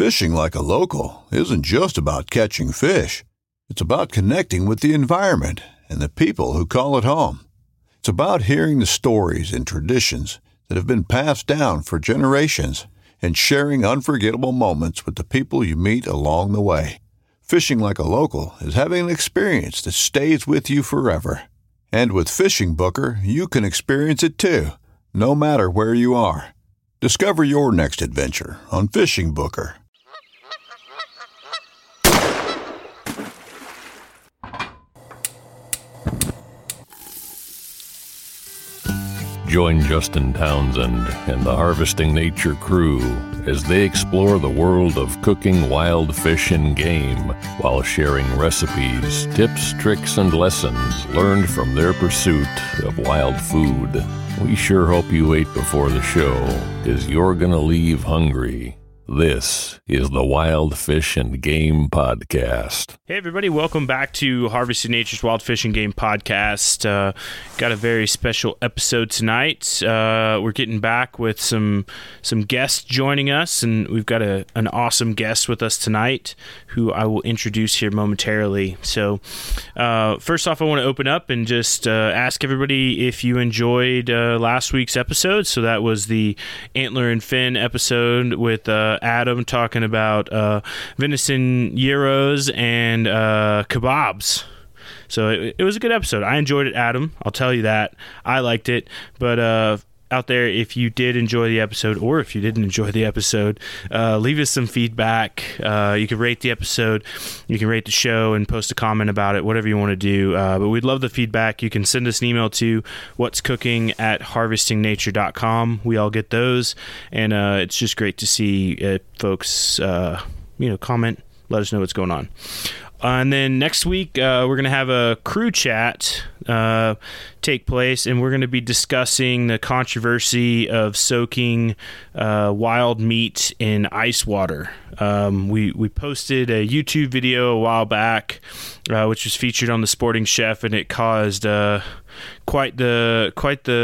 Fishing like a local isn't just about catching fish. It's about connecting with the environment and the people who call it home. It's about hearing the stories and traditions that have been passed down for generations and sharing unforgettable moments with the people you meet along the way. Fishing like a local is having an experience that stays with you forever. And with Fishing Booker, you can experience it too, no matter where you are. Discover your next adventure on Fishing Booker. Join Justin Townsend and the Harvesting Nature crew as they explore the world of cooking wild fish and game while sharing recipes, tips, tricks, and lessons learned from their pursuit of wild food. We sure hope you ate before the show, 'cause you're gonna leave hungry. This is the Wild Fish and Game Podcast. Hey everybody, welcome back to Harvesting Nature's Wild Fish and Game Podcast. Got a very special episode tonight. We're getting back with some guests joining us, and we've got an awesome guest with us tonight who I will introduce here momentarily. So first off, I want to open up and just ask everybody if you enjoyed last week's episode. So that was the Antler and Fin episode with Adam talking about venison gyros and kebabs. So it was a good episode. I enjoyed it, Adam. I'll tell you that. I liked it. But out there, if you did enjoy the episode, or if you didn't enjoy the episode, leave us some feedback. You can rate the episode. You can rate the show and post a comment about it, whatever you want to do. But we'd love the feedback. You can send us an email to what'scooking@harvestingnature.com. We all get those. And it's just great to see folks comment, let us know what's going on. And then next week, we're going to have a crew chat take place, and we're going to be discussing the controversy of soaking wild meat in ice water. We posted a YouTube video a while back, which was featured on The Sporting Chef, and it caused quite the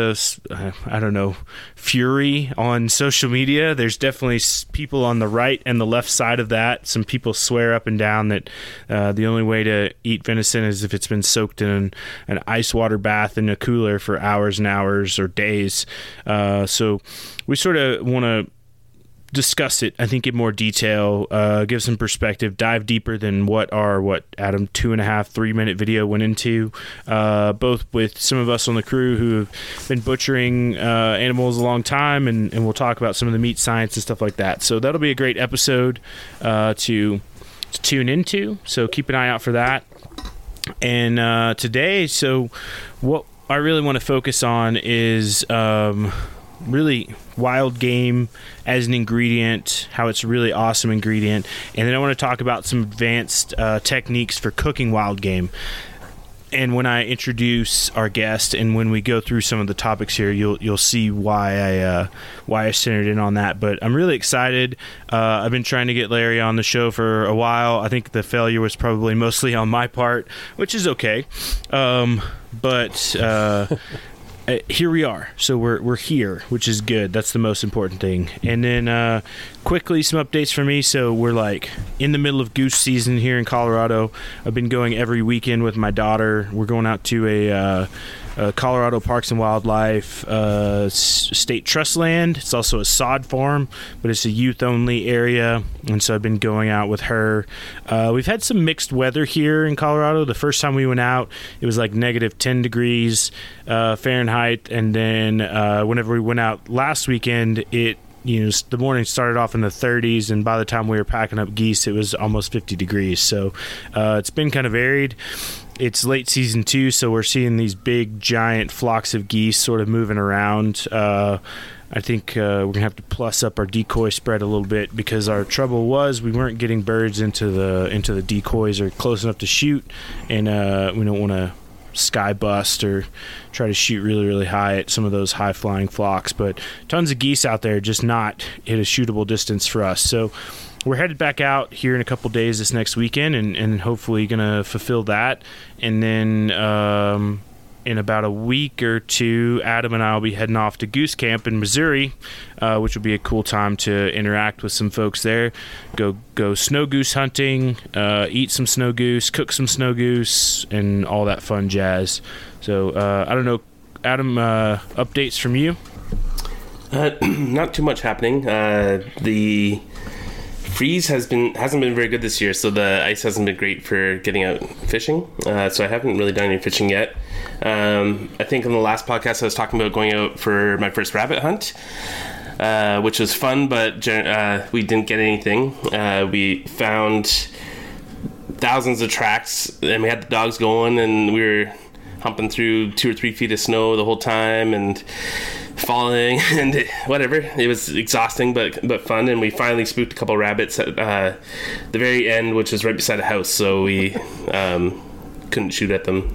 fury on social media. There's definitely people on the right and the left side of that. Some people swear up and down that the only way to eat venison is if it's been soaked in an ice water bath in a cooler for hours and hours or days. So we sort of want to discuss it, I think, in more detail, give some perspective, dive deeper than what Adam 2.5-3 minute video went into, both with some of us on the crew who have been butchering animals a long time, and we'll talk about some of the meat science and stuff like that. So that'll be a great episode to tune into, so keep an eye out for that. And today, so what I really want to focus on is really wild game as an ingredient, how it's a really awesome ingredient, and then I want to talk about some advanced techniques for cooking wild game. And when I introduce our guest and when we go through some of the topics here, you'll see why I centered in on that. But I'm really excited. I've been trying to get Larry on the show for a while. I think the failure was probably mostly on my part, which is okay. Here we are. So we're here, which is good. That's the most important thing. And then quickly, some updates for me. So we're like in the middle of goose season here in Colorado. I've been going every weekend with my daughter. We're going out to a Colorado Parks and Wildlife state trust land. It's also a sod farm, but it's a youth-only area, and so I've been going out with her. We've had some mixed weather here in Colorado. The first time we went out, it was like negative 10 degrees Fahrenheit, and then whenever we went out last weekend, the morning started off in the 30s, and by the time we were packing up geese, it was almost 50 degrees. So it's been kind of varied. It's late season too, so we're seeing these big, giant flocks of geese sort of moving around. I think we're going to have to plus up our decoy spread a little bit, because our trouble was we weren't getting birds into the decoys or close enough to shoot, and we don't want to sky bust or try to shoot really, really high at some of those high-flying flocks. But tons of geese out there, just not hit a shootable distance for us. So we're headed back out here in a couple days this next weekend, and hopefully going to fulfill that. And then in about a week or two, Adam and I will be heading off to Goose Camp in Missouri, which will be a cool time to interact with some folks there. Go snow goose hunting, eat some snow goose, cook some snow goose, and all that fun jazz. So I don't know, Adam, updates from you? Not too much happening. The freeze hasn't been very good this year, so the ice hasn't been great for getting out fishing. So I haven't really done any fishing yet. I think in the last podcast I was talking about going out for my first rabbit hunt, which was fun, but we didn't get anything. We found thousands of tracks, and we had the dogs going, and we were humping through 2 or 3 feet of snow the whole time and falling and whatever. It was exhausting but fun, and we finally spooked a couple of rabbits at the very end, which was right beside a house, so we couldn't shoot at them.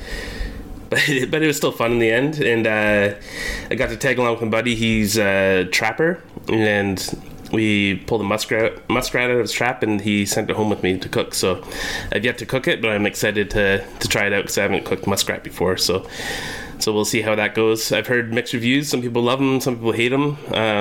But it was still fun in the end, and I got to tag along with my buddy. He's a trapper, and we pulled a muskrat out of his trap, and he sent it home with me to cook. So I've yet to cook it, but I'm excited to try it out because I haven't cooked muskrat before. So we'll see how that goes. I've heard mixed reviews. Some people love them, some people hate them.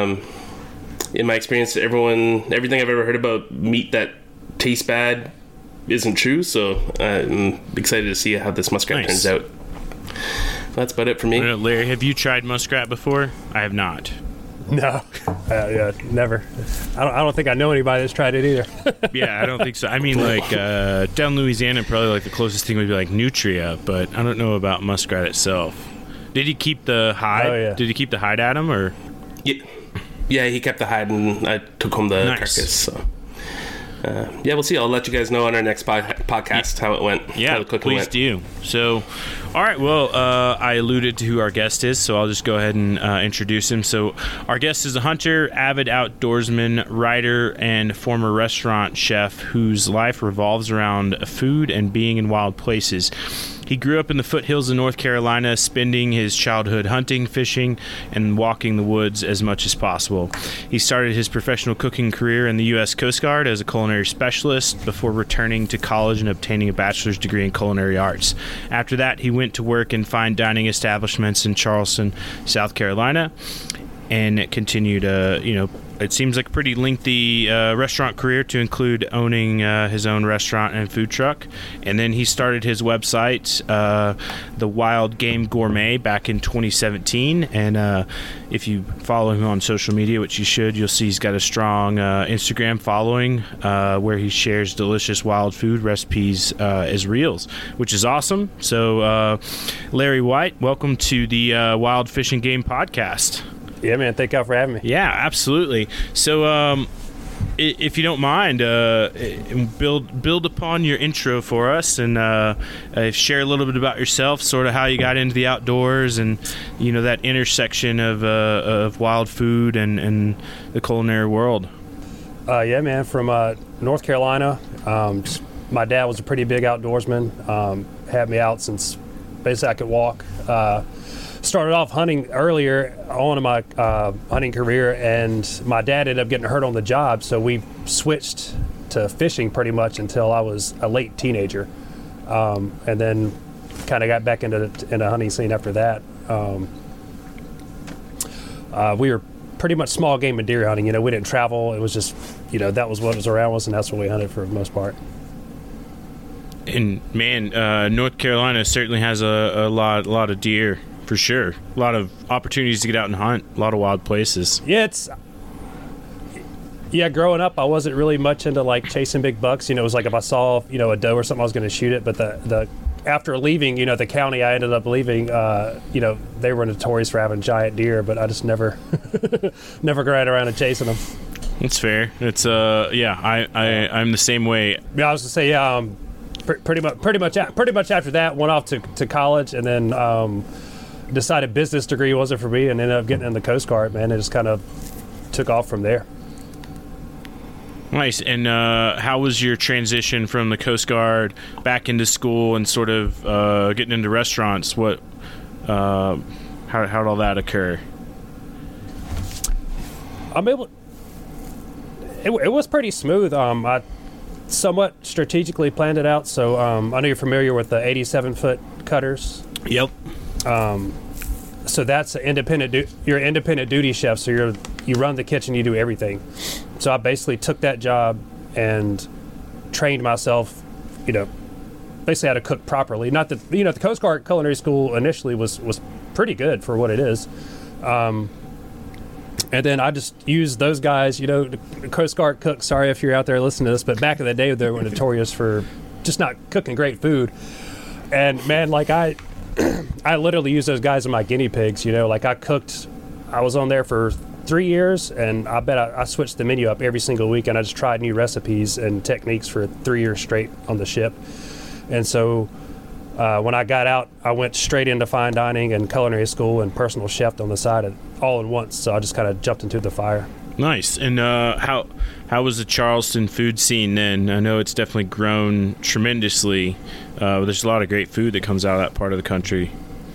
In my experience, everything I've ever heard about meat that tastes bad isn't true. So I'm excited to see how this muskrat turns out. That's about it for me. Larry, have you tried muskrat before? I have not. No, yeah, never. I don't think I know anybody that's tried it either. Yeah, I don't think so. I mean, like down Louisiana, probably like the closest thing would be like nutria, but I don't know about muskrat itself. Did he keep the hide? Oh, yeah. Did he keep the hide, Adam, or? Yeah, he kept the hide, and I took home the carcass. So. Yeah, we'll see. I'll let you guys know on our next podcast how it went. Yeah, please do. So, all right, well, I alluded to who our guest is, so I'll just go ahead and introduce him. So our guest is a hunter, avid outdoorsman, writer, and former restaurant chef whose life revolves around food and being in wild places. He grew up in the foothills of North Carolina, spending his childhood hunting, fishing, and walking the woods as much as possible. He started his professional cooking career in the U.S. Coast Guard as a culinary specialist before returning to college and obtaining a bachelor's degree in culinary arts. After that, he went to work in fine dining establishments in Charleston, South Carolina, and continued, it seems like a pretty lengthy restaurant career to include owning his own restaurant and food truck. And then he started his website, The Wild Game Gourmet, back in 2017. And if you follow him on social media, which you should, you'll see he's got a strong Instagram following where he shares delicious wild food recipes as reels, which is awesome. So, Larry White, welcome to the Wild Fish and Game podcast. Yeah, man. Thank you for having me. Yeah, absolutely. So, if you don't mind, build upon your intro for us and share a little bit about yourself, sort of how you got into the outdoors and, that intersection of wild food and the culinary world. Yeah, man. From North Carolina. My dad was a pretty big outdoorsman. Had me out since basically I could walk. Started off hunting earlier on in my hunting career, and my dad ended up getting hurt on the job, so we switched to fishing pretty much until I was a late teenager, and then kind of got back into the hunting scene after that. We were pretty much small game and deer hunting. We didn't travel. It was just, that was what was around us, and that's what we hunted for the most part. And man, North Carolina certainly has a lot of deer. For sure. A lot of opportunities to get out and hunt. A lot of wild places. Yeah, growing up, I wasn't really much into, chasing big bucks. It was like if I saw, a doe or something, I was going to shoot it. But the after leaving, the county I ended up leaving, they were notorious for having giant deer. But I just never got around to chasing them. It's fair. It's, I'm the same way. Yeah, I was going to say, pretty much after that, went off to college, and then decided business degree wasn't for me, and ended up getting in the Coast Guard. Man, it just kind of took off from there. Nice. And how was your transition from the Coast Guard back into school and sort of getting into restaurants? How did all that occur? It was pretty smooth. I somewhat strategically planned it out. So I know you're familiar with the 87-foot cutters. Yep. So that's you're an independent duty chef. So you run the kitchen, you do everything. So I basically took that job and trained myself, basically how to cook properly. Not that, the Coast Guard Culinary School initially was pretty good for what it is. And then I just used those guys, the Coast Guard cooks, sorry if you're out there listening to this, but back in the day they were notorious for just not cooking great food. And man, like I literally used those guys as my guinea pigs, like I was on there for 3 years, and I bet I switched the menu up every single week, and I just tried new recipes and techniques for 3 years straight on the ship. And so when I got out, I went straight into fine dining and culinary school and personal chef on the side all at once. So I just kind of jumped into the fire. Nice. And how was the Charleston food scene then? I know it's definitely grown tremendously. There's a lot of great food that comes out of that part of the country.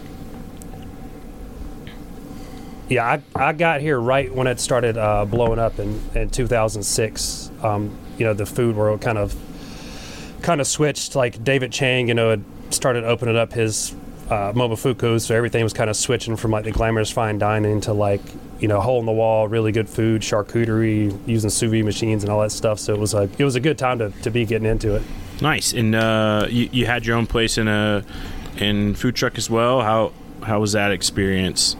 Yeah, I got here right when it started blowing up in 2006. The food world kind of switched. Like David Chang, had started opening up his Momofuku, so everything was kind of switching from like the glamorous fine dining to like hole in the wall, really good food, charcuterie, using sous vide machines and all that stuff. So it was a good time to be getting into it. Nice. And you had your own place in food truck as well. How was that experience?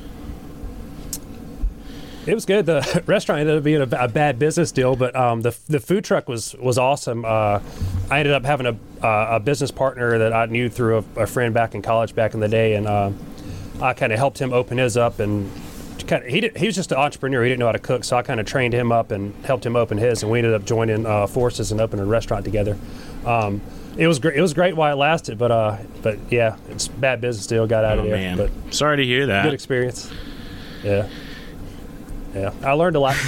It was good. The restaurant ended up being a bad business deal, but the food truck was awesome. I ended up having a business partner that I knew through a friend back in college back in the day, and I kind of helped him open his up. And he was just an entrepreneur. He didn't know how to cook, so I kind of trained him up and helped him open his, and we ended up joining forces and opening a restaurant together. It was great. It was great while it lasted, but yeah, it's a bad business deal. Got out of there. Man. But sorry to hear that. Good experience. Yeah. Yeah, I learned a lot.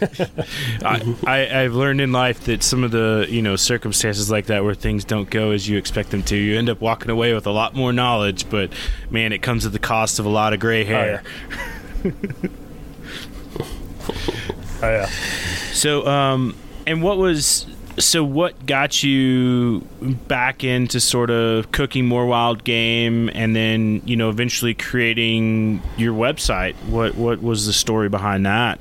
I've learned in life that some of the circumstances like that where things don't go as you expect them to, you end up walking away with a lot more knowledge. But man, it comes at the cost of a lot of gray hair. Oh yeah. So, what got you back into sort of cooking more wild game, and then eventually creating your website? What was the story behind that?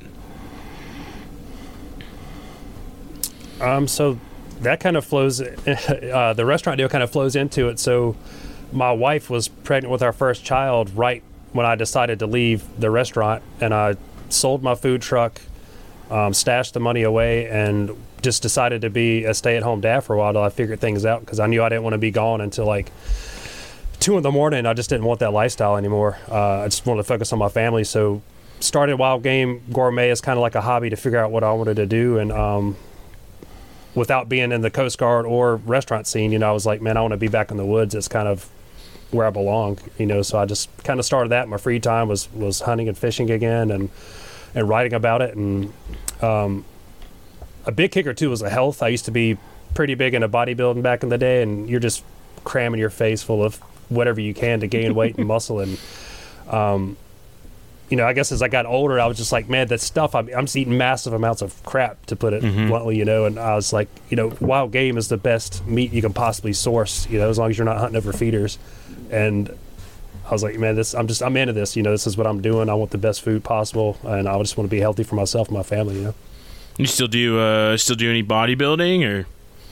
So that kind of flows. The restaurant deal kind of flows into it. So my wife was pregnant with our first child right when I decided to leave the restaurant, and I sold my food truck, stashed the money away, and just decided to be a stay-at-home dad for a while till I figured things out, because I knew I didn't want to be gone until like 2 a.m. I just didn't want that lifestyle anymore. I just wanted to focus on my family. So started Wild Game Gourmet as kind of like a hobby to figure out what I wanted to do. And without being in the Coast Guard or restaurant scene, I was like, man, I want to be back in the woods. It's kind of where I belong, so I just kind of started that. My free time was hunting and fishing again, and writing about it. And a big kicker too was the health. I used to be pretty big into bodybuilding back in the day, and you're just cramming your face full of whatever you can to gain weight and muscle. And I guess as I got older, I was just like, man, that stuff, I'm just eating massive amounts of crap, to put it bluntly, and I was like, wild game is the best meat you can possibly source, as long as you're not hunting over feeders. And I was like, man, I'm into this, this is what I'm doing. I want the best food possible, and I just want to be healthy for myself and my family, You still do any bodybuilding, or?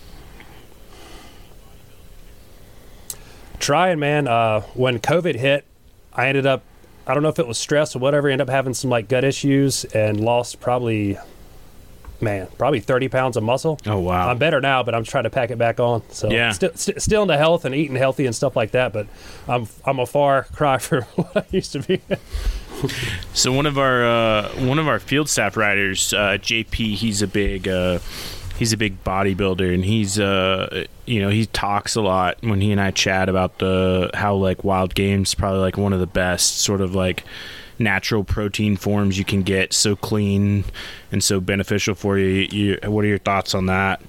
Trying, man. When COVID hit, I ended up, I don't know if it was stress or whatever, ended up having some like gut issues and lost probably 30 pounds of muscle. Oh, wow. I'm better now, but I'm trying to pack it back on. So yeah. Still into health and eating healthy and stuff like that, but I'm a far cry from what I used to be. So one of our field staff riders, JP, he's a big bodybuilder, and he talks a lot when he and I chat about how like Wild Game's probably like one of the best sort of like natural protein forms you can get, so clean and so beneficial for you. What are your thoughts on that?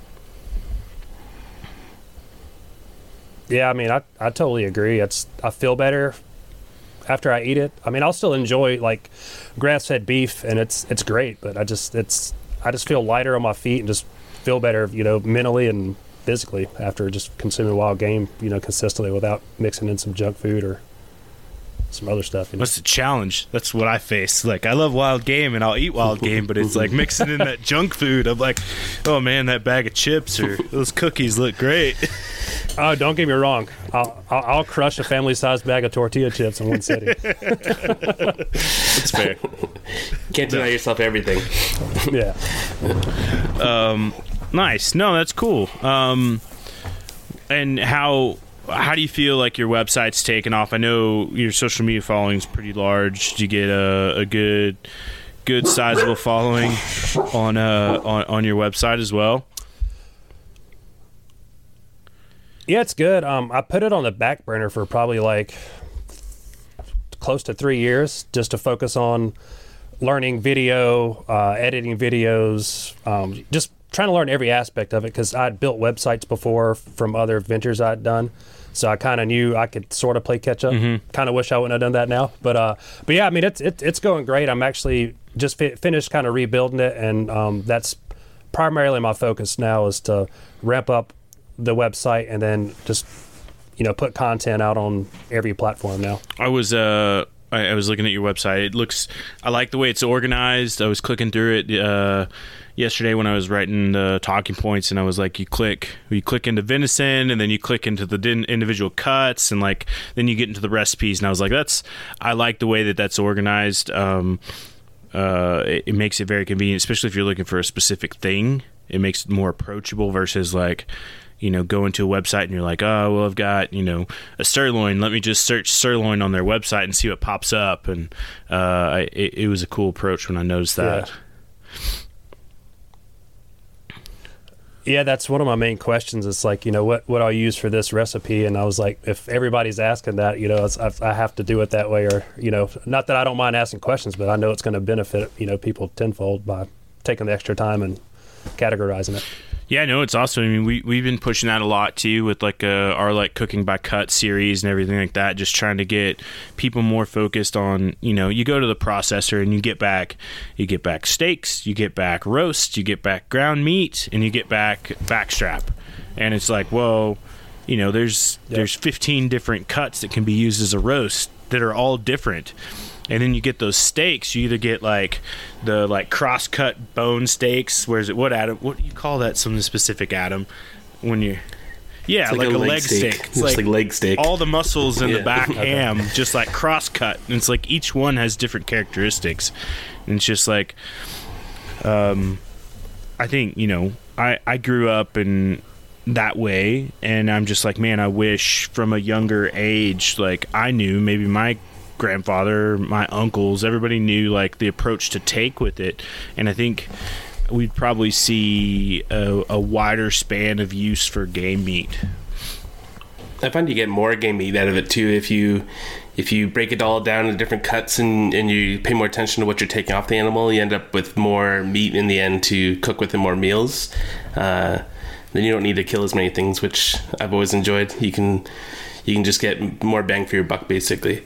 Yeah, I mean, I totally agree. I feel better after I eat it. I mean, I'll still enjoy like grass-fed beef, and it's great, but I just feel lighter on my feet and just feel better, mentally and physically after just consuming wild game, consistently without mixing in some junk food or some other stuff. That's a challenge. That's what I face. Like, I love wild game and I'll eat wild game, but it's like mixing in that junk food. I'm like, oh man, that bag of chips or those cookies look great. Oh, don't get me wrong. I'll crush a family-sized bag of tortilla chips in one sitting. That's fair. Can't deny yourself everything. Yeah. Nice. No, that's cool. And how do you feel like your website's taken off? I know your social media following is pretty large. Do you get a good sizable following on your website as well? Yeah, it's good. I put it on the back burner for probably like close to 3 years just to focus on learning video, editing videos, just trying to learn every aspect of it because I'd built websites before from other ventures I'd done. So I kind of knew I could sort of play catch up. Mm-hmm. Kind of wish I wouldn't have done that now. But yeah, I mean, it's going great. I'm actually just finished kind of rebuilding it. And that's primarily my focus now is to ramp up the website and then just, put content out on every platform now. I was looking at your website. I like the way it's organized. I was clicking through it yesterday when I was writing the talking points, and I was like, you click into venison, and then you click into the individual cuts, and like then you get into the recipes. And I was like, I like the way that's organized. It makes it very convenient, especially if you're looking for a specific thing. It makes it more approachable versus like, go into a website and you're like, oh, well, I've got, a sirloin. Let me just search sirloin on their website and see what pops up. And it was a cool approach when I noticed that. Yeah, that's one of my main questions. It's like, what I'll use for this recipe. And I was like, if everybody's asking that, I have to do it that way. Or, not that I don't mind asking questions, but I know it's going to benefit, people tenfold by taking the extra time and categorizing it. Yeah, no, it's awesome. I mean, we've been pushing that a lot too with like our like cooking by cut series and everything like that. Just trying to get people more focused on, you go to the processor and you get back steaks, you get back roast, you get back ground meat, and you get back backstrap. And it's like, whoa, there's 15 different cuts that can be used as a roast that are all different. And then you get those steaks. You either get like the cross-cut bone steaks. Where's it? What, Adam? What do you call that? Something specific, Adam? When you, yeah, it's like a leg steak. It's like leg steak. All the muscles in the back ham, just like cross-cut. And it's like each one has different characteristics. And it's just like, I think I grew up in that way, and I'm just like, man, I wish from a younger age, like I knew maybe my grandfather, my uncles, everybody knew like the approach to take with it. And I think we'd probably see a wider span of use for game meat. I find you get more game meat out of it too if you break it all down into different cuts and you pay more attention to what you're taking off the animal. You end up with more meat in the end to cook with in more meals. Then you don't need to kill as many things, which I've always enjoyed. You can just get more bang for your buck, basically.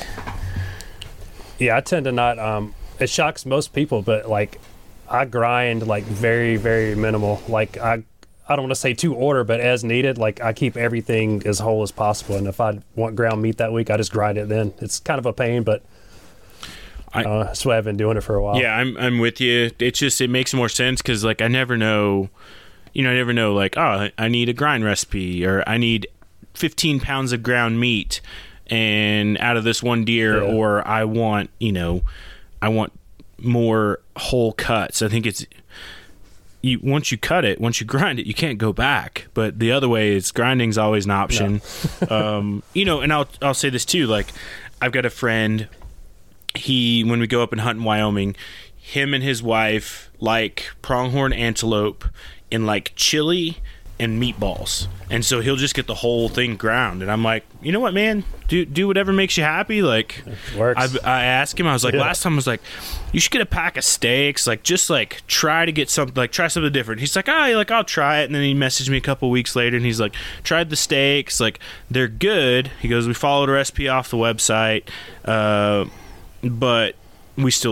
Yeah, I tend to not. It shocks most people, but like I grind like very, very minimal. Like I don't want to say to order, but as needed. Like I keep everything as whole as possible, and if I want ground meat that week, I just grind it. Then it's kind of a pain, but that's why I've been doing it for a while. Yeah, I'm with you. It's just it makes more sense because like I never know. I never know like, oh, I need a grind recipe or I need 15 pounds of ground meat and out of this one deer, or I want more whole cuts. I think it's once you grind it, you can't go back. But the other way is grinding's always an option. No. And I'll say this too. Like I've got a friend. When we go up and hunt in Wyoming, him and his wife like pronghorn antelope in like chili and meatballs, and so he'll just get the whole thing ground. And I'm like, you know what, man, do whatever makes you happy. Like works. I asked him, I was like, last time I was like, you should get a pack of steaks, like just like try to get something, like try something different. He's like, I'll try it. And then he messaged me a couple weeks later and he's like, tried the steaks, like they're good. He goes, we followed a recipe off the website, but we still like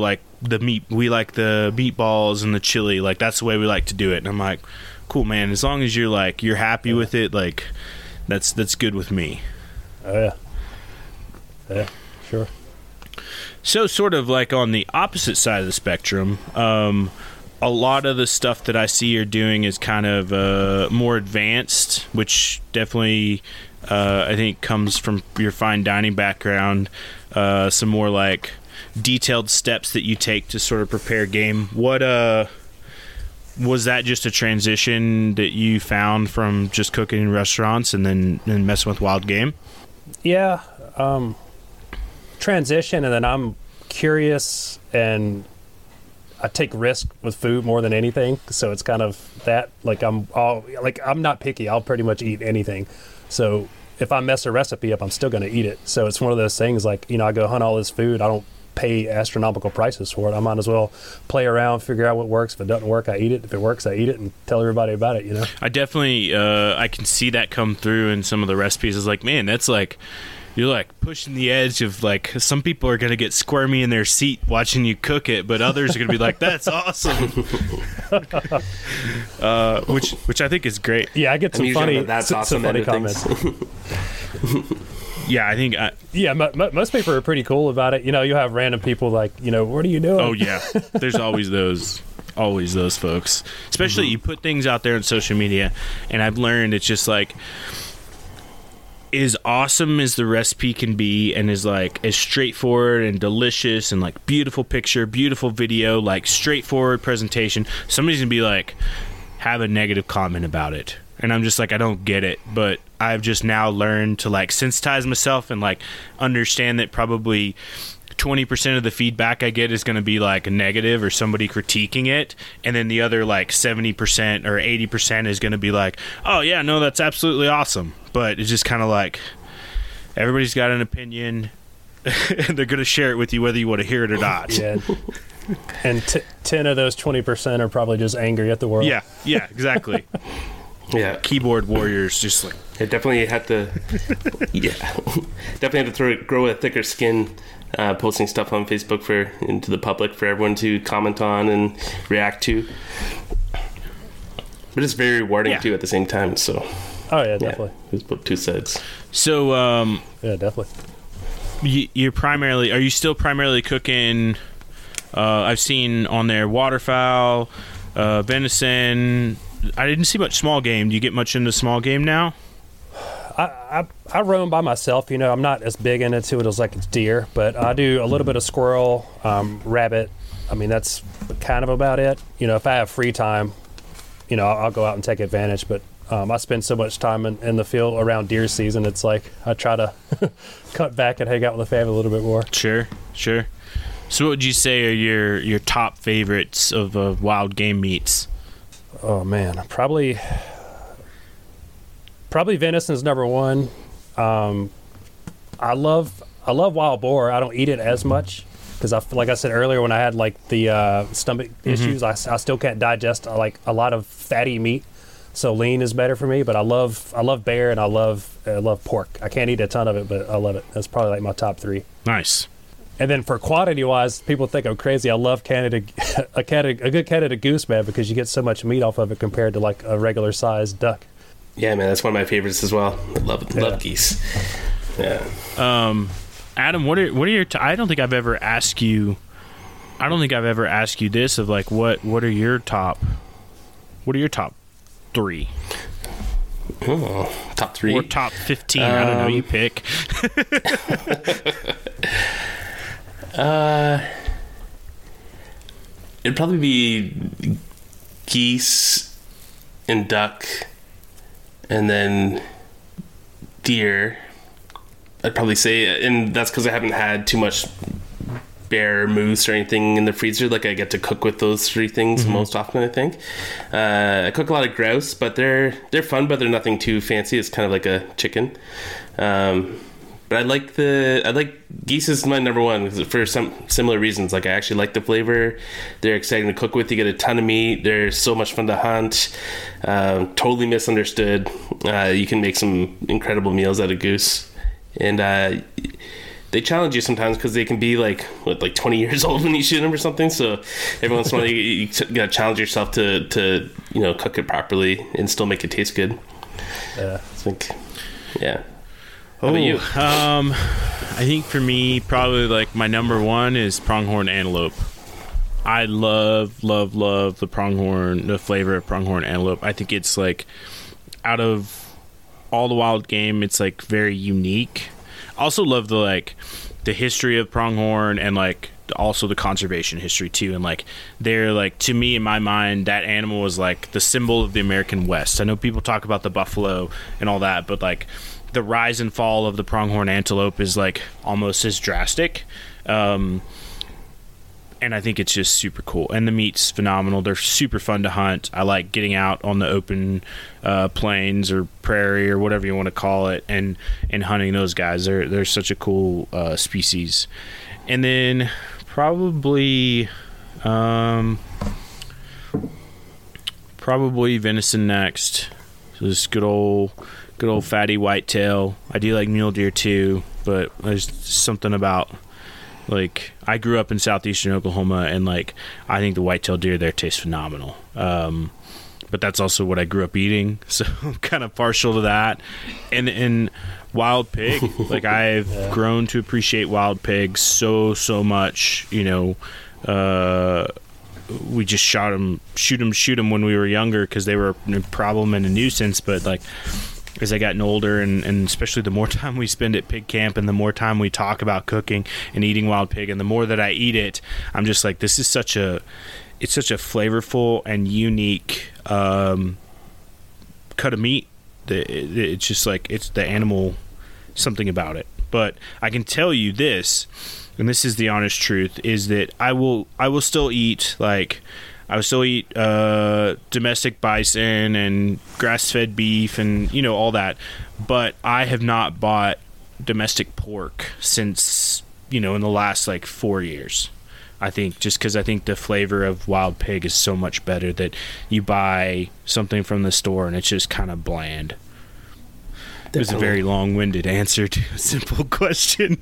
the meatballs and the chili. Like, that's the way we like to do it. And I'm like, cool, man. As long as you're happy with it, like, that's good with me. Oh yeah, sure. So sort of like on the opposite side of the spectrum, a lot of the stuff that I see you're doing is kind of more advanced, which definitely I think comes from your fine dining background. Some more like detailed steps that you take to sort of prepare game. What was that just a transition that you found from just cooking in restaurants and then messing with wild game? Yeah, transition, and then I'm curious and I take risk with food more than anything. So it's kind of that, like I'm not picky. I'll pretty much eat anything. So if I mess a recipe up, I'm still going to eat it. So it's one of those things like, I go hunt all this food. I don't pay astronomical prices for it. I might as well play around, figure out what works. If it doesn't work, I eat it. If it works, I eat it and tell everybody about it, I definitely, I can see that come through in some of the recipes. It's like, man, that's like, you're like pushing the edge of like, some people are going to get squirmy in their seat watching you cook it, but others are going to be like, that's awesome. Which I think is great. Yeah, I get some funny comments. Yeah, I think. Most people are pretty cool about it. You'll have random people like, what are you doing? Oh yeah, there's always those folks. Especially you put things out there on social media, and I've learned it's just like, as awesome as the recipe can be, and is like as straightforward and delicious, and like beautiful picture, beautiful video, like straightforward presentation. Somebody's gonna be like, have a negative comment about it. And I'm just like, I don't get it. But I've just now learned to like sensitize myself and like understand that probably 20% of the feedback I get is going to be like a negative or somebody critiquing it. And then the other like 70% or 80% is going to be like, oh yeah, no, that's absolutely awesome. But it's just kind of like, everybody's got an opinion. And they're going to share it with you whether you want to hear it or not. Yeah. And 10 of those 20% are probably just angry at the world. Yeah, exactly. Yeah, keyboard warriors, just like it definitely had to. Definitely had to grow a thicker skin, posting stuff on Facebook into the public for everyone to comment on and react to. But it's very rewarding too at the same time. So. Oh yeah, definitely. It's both two sides. So. Yeah, definitely. Are you still primarily cooking? I've seen on there waterfowl, venison. I didn't see much small game. Do you get much into small game now? I roam by myself. I'm not as big into it as like it's deer, but I do a little bit of squirrel, rabbit. I mean, that's kind of about it. If I have free time, I'll go out and take advantage. But I spend so much time in the field around deer season. It's like I try to cut back and hang out with the family a little bit more. Sure. So what would you say are your top favorites of wild game meats? Oh man, probably venison's number one. I love wild boar. I don't eat it as much because like I said earlier, when I had like the stomach issues, I still can't digest like a lot of fatty meat. So lean is better for me. But I love bear and I love pork. I can't eat a ton of it, but I love it. That's probably like my top three. Nice. And then for quantity-wise, people think I'm crazy. I love a good Canada goose, man, because you get so much meat off of it compared to like a regular-sized duck. Yeah, man, that's one of my favorites as well. I love geese. Yeah. Adam, what are your? I don't think I've ever asked you this of like what are your top? What are your top three? Oh, top three or top 15? I don't know. You pick. It'd probably be geese and duck, and then deer. I'd probably say, and that's because I haven't had too much bear or moose or anything in the freezer. Like I get to cook with those three things most often. I think I cook a lot of grouse, but they're fun, but they're nothing too fancy. It's kind of like a chicken. But I like geese is my number one for some similar reasons. Like I actually like the flavor. They're exciting to cook with. You get a ton of meat. They're so much fun to hunt. Totally misunderstood. You can make some incredible meals out of goose. And they challenge you sometimes because they can be like 20 years old when you shoot them or something. So every once in a while you gotta challenge yourself to cook it properly and still make it taste good. Yeah. Yeah. How about you? I think for me, probably like my number one is pronghorn antelope. I love the pronghorn, the flavor of pronghorn antelope. I think it's like, out of all the wild game, it's like very unique. I also love the history of pronghorn, and like also the conservation history too. And like they're like, to me, in my mind, that animal was like the symbol of the American West. I know people talk about the buffalo and all that, but like the rise and fall of the pronghorn antelope is like almost as drastic. And I think it's just super cool. And the meat's phenomenal. They're super fun to hunt. I like getting out on the open plains or prairie or whatever you want to call it and hunting those guys. They're such a cool species. And then probably venison next. So this good old fatty whitetail. I do like mule deer too, but there's something about, like, I grew up in southeastern Oklahoma, and like I think the whitetail deer there taste phenomenal. But that's also what I grew up eating, so I'm kind of partial to that. And wild pig, like I've grown to appreciate wild pigs so much. We just shoot them when we were younger because they were a problem and a nuisance. But like, as I gotten older, and especially the more time we spend at pig camp and the more time we talk about cooking and eating wild pig, and the more that I eat it, I'm just like, this is such a flavorful and unique cut of meat. It's just like, it's the animal, something about it. But I can tell you this, and this is the honest truth, is that I will still eat domestic bison and grass-fed beef and all that, but I have not bought domestic pork since in the last 4 years. I think just because I think the flavor of wild pig is so much better that you buy something from the store and it's just kind of bland. It was a very long-winded answer to a simple question.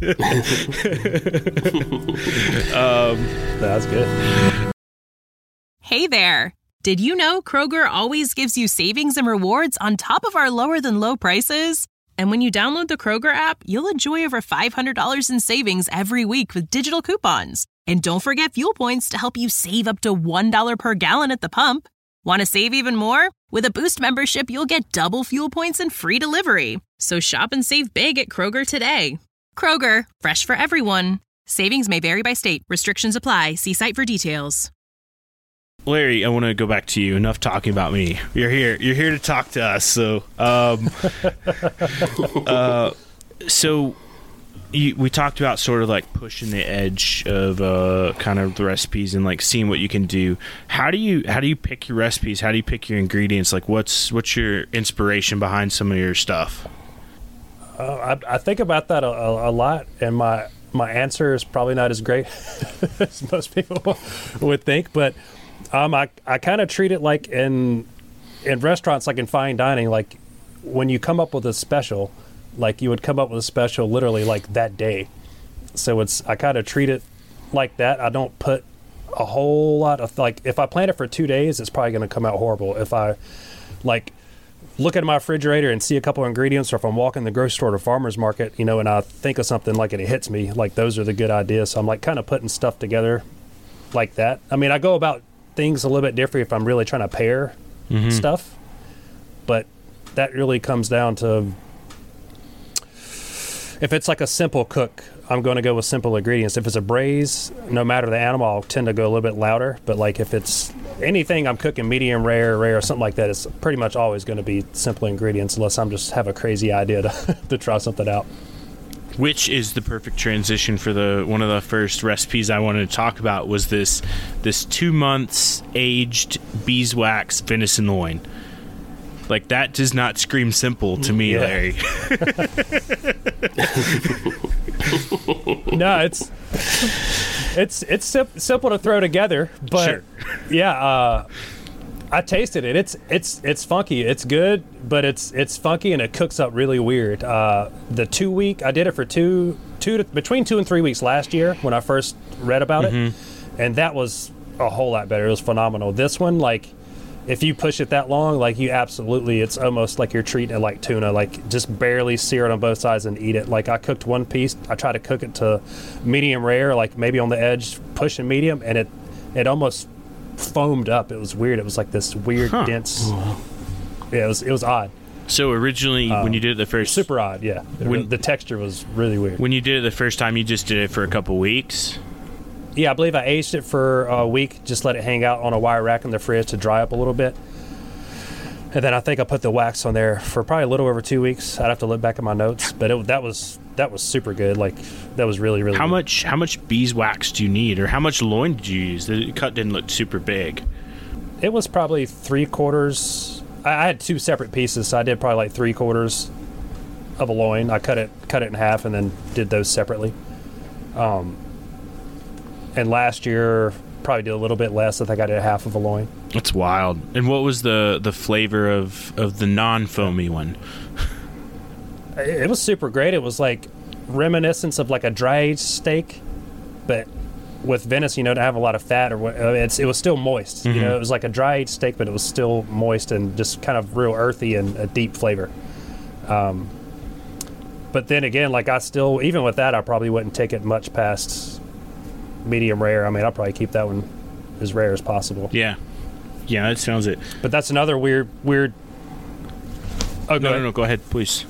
That's good. Hey there! Did you know Kroger always gives you savings and rewards on top of our lower-than-low prices? And when you download the Kroger app, you'll enjoy over $500 in savings every week with digital coupons. And don't forget fuel points to help you save up to $1 per gallon at the pump. Want to save even more? With a Boost membership, you'll get double fuel points and free delivery. So shop and save big at Kroger today. Kroger, fresh for everyone. Savings may vary by state. Restrictions apply. See site for details. Larry, I want to go back to you. Enough talking about me. You're here to talk to us. So, we talked about sort of like pushing the edge of kind of the recipes and like seeing what you can do. How do you pick your recipes? How do you pick your ingredients? Like, what's your inspiration behind some of your stuff? I think about that a lot, and my answer is probably not as great as most people would think, but I kind of treat it like in restaurants, like in fine dining, like when you come up with a special, like you would come up with a special literally like that day. So I kind of treat it like that. I don't put a whole lot of, like, if I plan it for 2 days, it's probably going to come out horrible. If I like look at my refrigerator and see a couple of ingredients, or if I'm walking the grocery store or farmer's market, and I think of something like it hits me, like those are the good ideas. So I'm like kind of putting stuff together like that. I mean, I go about things a little bit different if I'm really trying to pair stuff, but that really comes down to, if it's like a simple cook, I'm going to go with simple ingredients. If it's a braise, no matter the animal, I'll tend to go a little bit louder. But like if it's anything I'm cooking medium rare, or something like that, it's pretty much always going to be simple ingredients, unless I'm just have a crazy idea to try something out. Which is the perfect transition for one of the first recipes I wanted to talk about, was this 2 months aged beeswax venison loin. Like, that does not scream simple to me, Larry. No, it's simple to throw together, but sure. Yeah, I tasted it. It's funky. It's good, but it's funky and it cooks up really weird. The 2 week, I did it for between 2 and 3 weeks last year when I first read about it, and that was a whole lot better. It was phenomenal. This one, like, if you push it that long, like, you absolutely, it's almost like you're treating it like tuna, like just barely sear it on both sides and eat it. Like, I cooked one piece. I tried to cook it to medium rare, like maybe on the edge, pushing medium, and it almost foamed up. It was weird. It was like this weird dense. Yeah, it was odd. So originally, when you did it the first, super odd. Yeah, the texture was really weird. When you did it the first time, you just did it for a couple weeks. Yeah, I believe I aged it for a week. Just let it hang out on a wire rack in the fridge to dry up a little bit, and then I think I put the wax on there for probably a little over 2 weeks. I'd have to look back at my notes, but that was super good. Like, that was really, really good. How much beeswax do you need, or how much loin did you use? The cut didn't look super big. It was probably 3/4. I had 2 separate pieces, so I did probably like 3/4 of a loin. I cut it in half and then did those separately. And last year probably did a little bit less. I think I did half of a loin. That's wild. And what was the flavor of the non-foamy one? It was super great. It was like reminiscence of like a dry-aged steak, but with venison, to have a lot of fat, or it was still moist. It was like a dry-aged steak, but it was still moist and just kind of real earthy and a deep flavor. But then again, like, even with that, I probably wouldn't take it much past medium rare. I mean, I'll probably keep that one as rare as possible. Yeah, that sounds it. But that's another weird. Oh, no, go ahead, please.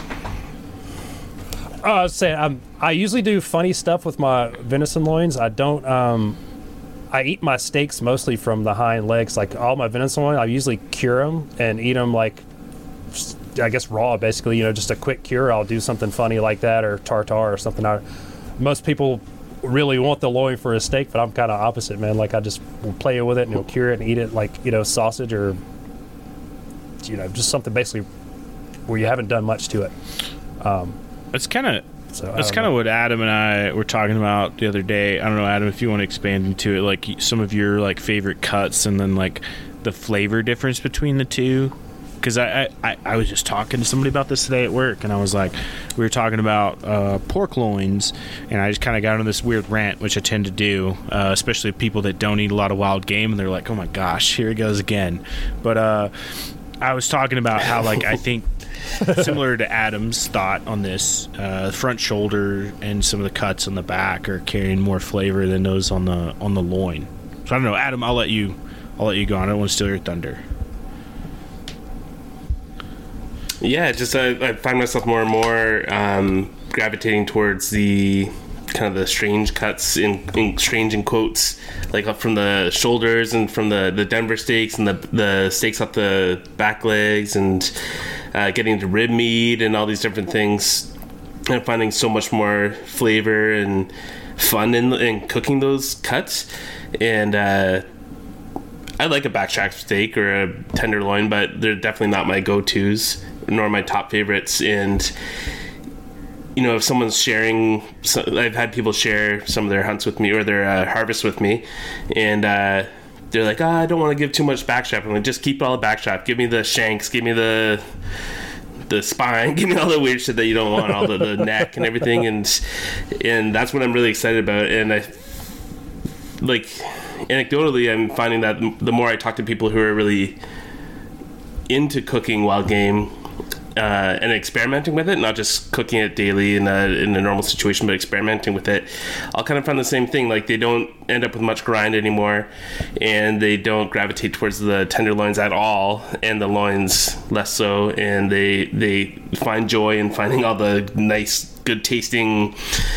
I was saying, I usually do funny stuff with my venison loins. I don't. I eat my steaks mostly from the hind legs. Like, all my venison loin, I usually cure them and eat them like, I guess, raw, basically. Just a quick cure. I'll do something funny like that, or tartare or something. Most people really want the loin for a steak, but I'm kind of opposite, man. Like, I just will play with it and cure it and eat it like, sausage, or just something basically where you haven't done much to it. That's kind of what Adam and I were talking about the other day. I don't know, Adam, if you want to expand into it, like some of your like favorite cuts, and then like the flavor difference between the two. Because I was just talking to somebody about this today at work, and I was like, we were talking about pork loins, and I just kind of got on this weird rant, which I tend to do, especially people that don't eat a lot of wild game, and they're like, oh my gosh, here it goes again. But I was talking about how, like, I think similar to Adam's thought on this, front shoulder and some of the cuts on the back are carrying more flavor than those on the loin. So I don't know, Adam, I'll let you go on. I don't want to steal your thunder. Yeah, just I find myself more and more gravitating towards the kind of the strange cuts in strange in quotes, like up from the shoulders and from the Denver steaks and the steaks up the back legs, and getting to rib meat and all these different things, and finding so much more flavor and fun in cooking those cuts. And I like a backstrap steak or a tenderloin, but they're definitely not my go-tos, nor my top favorites. And if someone's sharing, I've had people share some of their hunts with me or their harvests with me, and they're like, I don't want to give too much backstrap. I'm like, just keep all the backstrap. Give me the shanks. Give me the spine. Give me all the weird shit that you don't want, all the neck and everything. And that's what I'm really excited about. And I like, anecdotally, I'm finding that the more I talk to people who are really into cooking wild game and experimenting with it, not just cooking it daily in a normal situation, but experimenting with it, I'll kind of find the same thing. Like, they don't end up with much grind anymore, and they don't gravitate towards the tenderloins at all, and the loins less so, and they find joy in finding all the nice, good tasting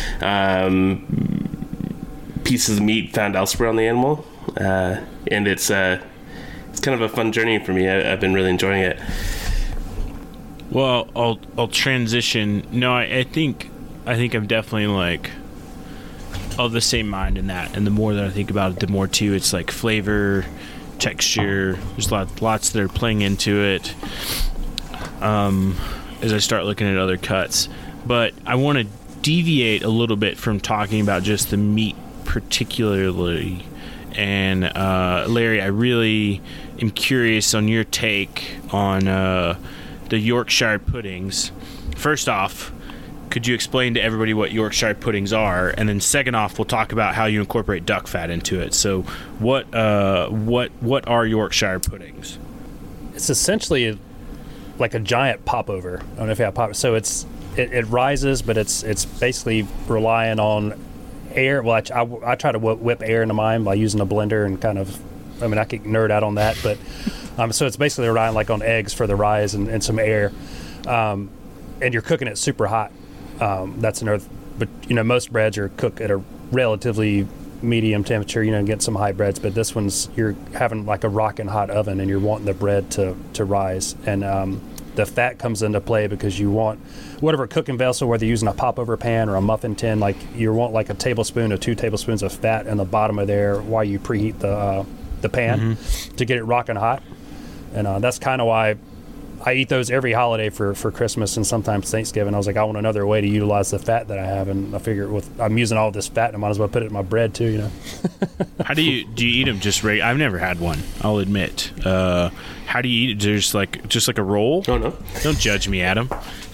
pieces of meat found elsewhere on the animal, and it's kind of a fun journey for me. I've been really enjoying it. Well, I'll transition. No, I think I'm definitely like of the same mind in that, and the more that I think about it, the more too it's like flavor, texture. There's lots that are playing into it as I start looking at other cuts. But I want to deviate a little bit from talking about just the meat particularly. And Larry, I really am curious on your take on the Yorkshire puddings. First off, could you explain to everybody what Yorkshire puddings are? And then second off, we'll talk about how you incorporate duck fat into it. So what are Yorkshire puddings? It's essentially like a giant popover. I don't know if you have pop. So it rises, but it's basically relying on air. Well, I try to whip air into mine by using a blender and kind of. I mean, I could nerd out on that, but so it's basically relying like on eggs for the rise and some air, and you're cooking it super hot. That's another. But most breads are cooked at a relatively medium temperature. Get some high breads, but this one's you're having like a rocking hot oven, and you're wanting the bread to rise, and the fat comes into play because you want whatever cooking vessel, whether you're using a popover pan or a muffin tin, like you want like a tablespoon or 2 tablespoons of fat in the bottom of there while you preheat the pan to get it rocking hot. And that's kind of why I eat those every holiday for Christmas and sometimes Thanksgiving. I was like, I want another way to utilize the fat that I have, and I figure I'm using all this fat, and I might as well put it in my bread too. How do you eat them? Just I've never had one, I'll admit. How do you eat it? Just like a roll? Oh no! Don't judge me, Adam.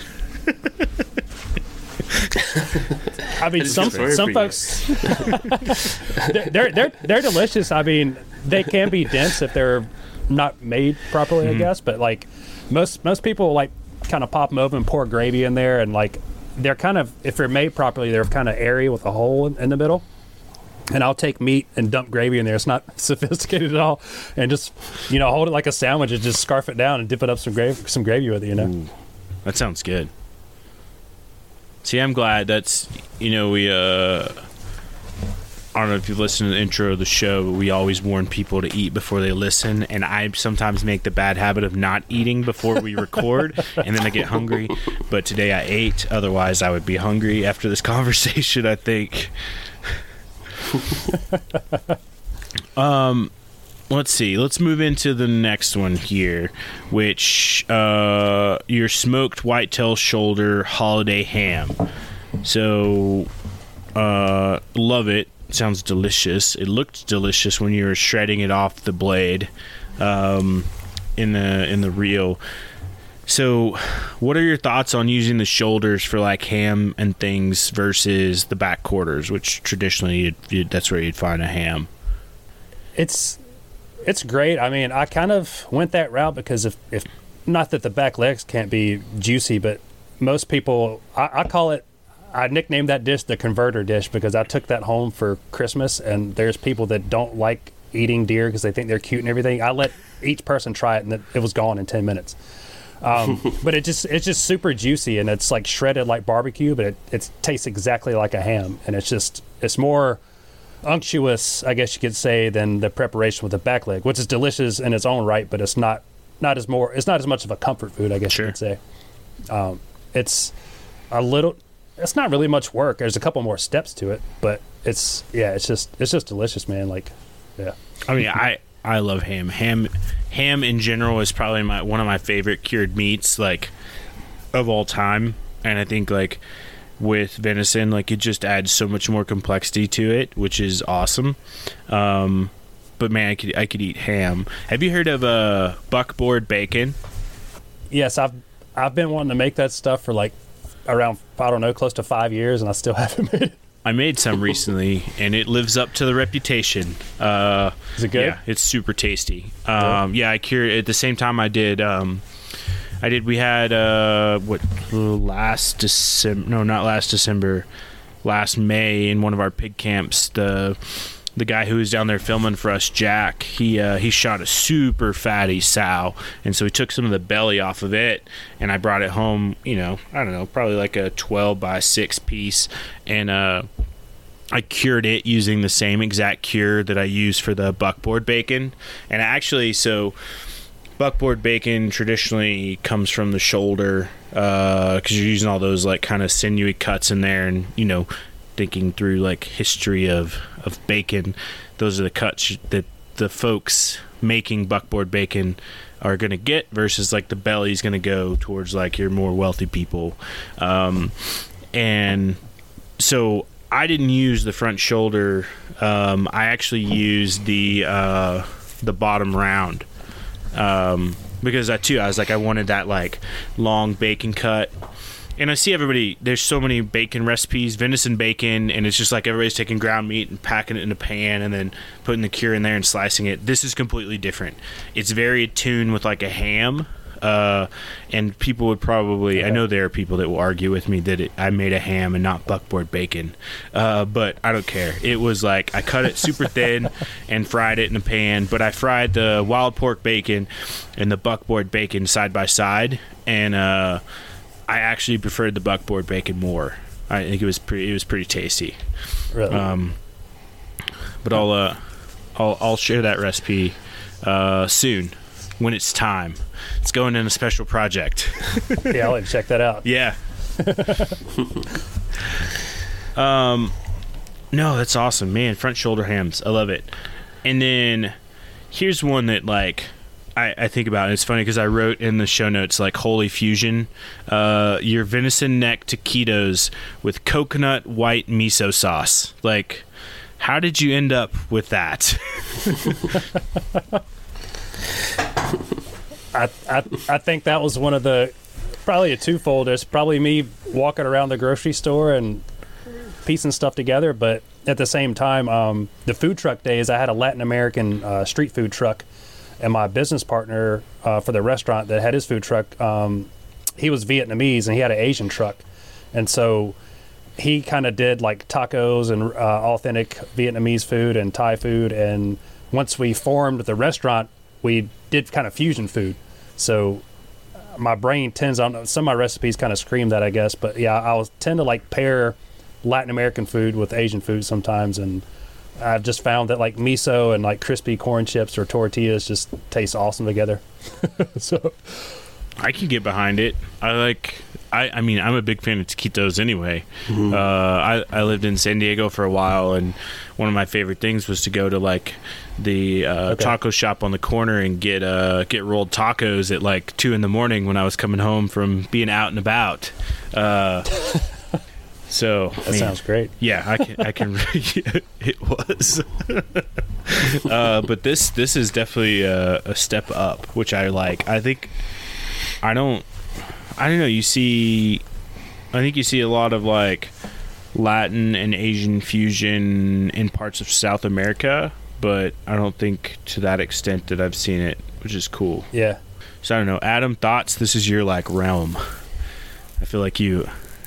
I mean, some folks they're delicious. I mean, they can be dense if they're not made properly, I guess. But like most people like kind of pop them open, pour gravy in there, and like they're kind of, if they're made properly, they're kind of airy with a hole in the middle. And I'll take meat and dump gravy in there. It's not sophisticated at all, and just hold it like a sandwich and just scarf it down and dip it up some gravy with it. Ooh, that sounds good. See, I'm glad that's, we, I don't know if you've listened to the intro of the show, but we always warn people to eat before they listen, and I sometimes make the bad habit of not eating before we record, and then I get hungry. But today I ate, otherwise I would be hungry after this conversation, I think. Let's see. Let's move into the next one here, which your smoked whitetail shoulder holiday ham. So, love it. Sounds delicious. It looked delicious when you were shredding it off the blade in the reel. So, what are your thoughts on using the shoulders for like ham and things versus the back quarters, which traditionally that's where you'd find a ham? It's great. I mean, I kind of went that route because if not that the back legs can't be juicy, but most people, I nicknamed that dish the converter dish because I took that home for Christmas, and there's people that don't like eating deer because they think they're cute and everything. I let each person try it, and it was gone in 10 minutes. But it's just super juicy, and it's like shredded like barbecue, but it tastes exactly like a ham, and it's more unctuous, I guess you could say, than the preparation with the back leg, which is delicious in its own right, but it's not as much of a comfort food, I guess you could say. It's not really much work. There's a couple more steps to it, but it's just delicious, man. Like, yeah. I mean, I love ham. Ham in general is probably one of my favorite cured meats, like, of all time. And I think like with venison, like, it just adds so much more complexity to it, which is awesome. But man, I could eat ham. Have you heard of buckboard bacon? Yes, I've been wanting to make that stuff for like around, I don't know, close to 5 years, and I still haven't made it. I made some recently, and it lives up to the reputation. Is it good? Yeah, it's super tasty. Yeah, I cured at the same time I did. We had last May in one of our pig camps. The guy who was down there filming for us, Jack, he shot a super fatty sow, and so he took some of the belly off of it, and I brought it home, I don't know, probably like a 12 by 6 piece, and I cured it using the same exact cure that I use for the buckboard bacon. And actually, so buckboard bacon traditionally comes from the shoulder, because you're using all those like kind of sinewy cuts in there, and thinking through like history of bacon, those are the cuts that the folks making buckboard bacon are going to get, versus like the belly's going to go towards like your more wealthy people. And so I didn't use the front shoulder. I actually used the bottom round. because I was like, I wanted that like long bacon cut. And I see everybody, there's so many bacon recipes, venison bacon, and it's just like everybody's taking ground meat and packing it in a pan and then putting the cure in there and slicing it. This is completely different. It's very attuned with like a ham. And people would probably, I know there are people that will argue with me that I made a ham and not buckboard bacon, but I don't care. It was like I cut it super thin and fried it in a pan, but I fried the wild pork bacon and the buckboard bacon side by side, and I actually preferred the buckboard bacon more. I think it was pretty tasty. Really? But I'll share that recipe soon when it's time. It's going in a special project. Yeah, I'll let you check that out. Yeah. No, that's awesome, man. Front shoulder hams, I love it. And then here's one that like I think about, and it's funny because I wrote in the show notes like holy fusion, your venison neck taquitos with coconut white miso sauce. Like, how did you end up with that? I think that was one of the, probably a twofold. It's probably me walking around the grocery store and piecing stuff together, but at the same time, the food truck days, I had a Latin American street food truck, and my business partner for the restaurant that had his food truck, he was Vietnamese and he had an Asian truck, and so he kind of did like tacos and authentic Vietnamese food and Thai food, and once we formed the restaurant, we did kind of fusion food. So my brain tends on, some of my recipes kind of scream that, I guess, but yeah, I'll tend to like pair Latin American food with Asian food sometimes, and I've just found that like miso and like crispy corn chips or tortillas just taste awesome together. So I can get behind it. I mean, I'm a big fan of taquitos anyway. Mm-hmm. I lived in San Diego for a while, and one of my favorite things was to go to like the taco shop on the corner and get rolled tacos at like 2 a.m. when I was coming home from being out and about. So that sounds great. Yeah, I can. It was, but this is definitely a step up, which I like. I think I don't know. I think you see a lot of like Latin and Asian fusion in parts of South America, but I don't think to that extent that I've seen it, which is cool. Yeah. So I don't know. Adam, thoughts? This is your like realm. I feel like you.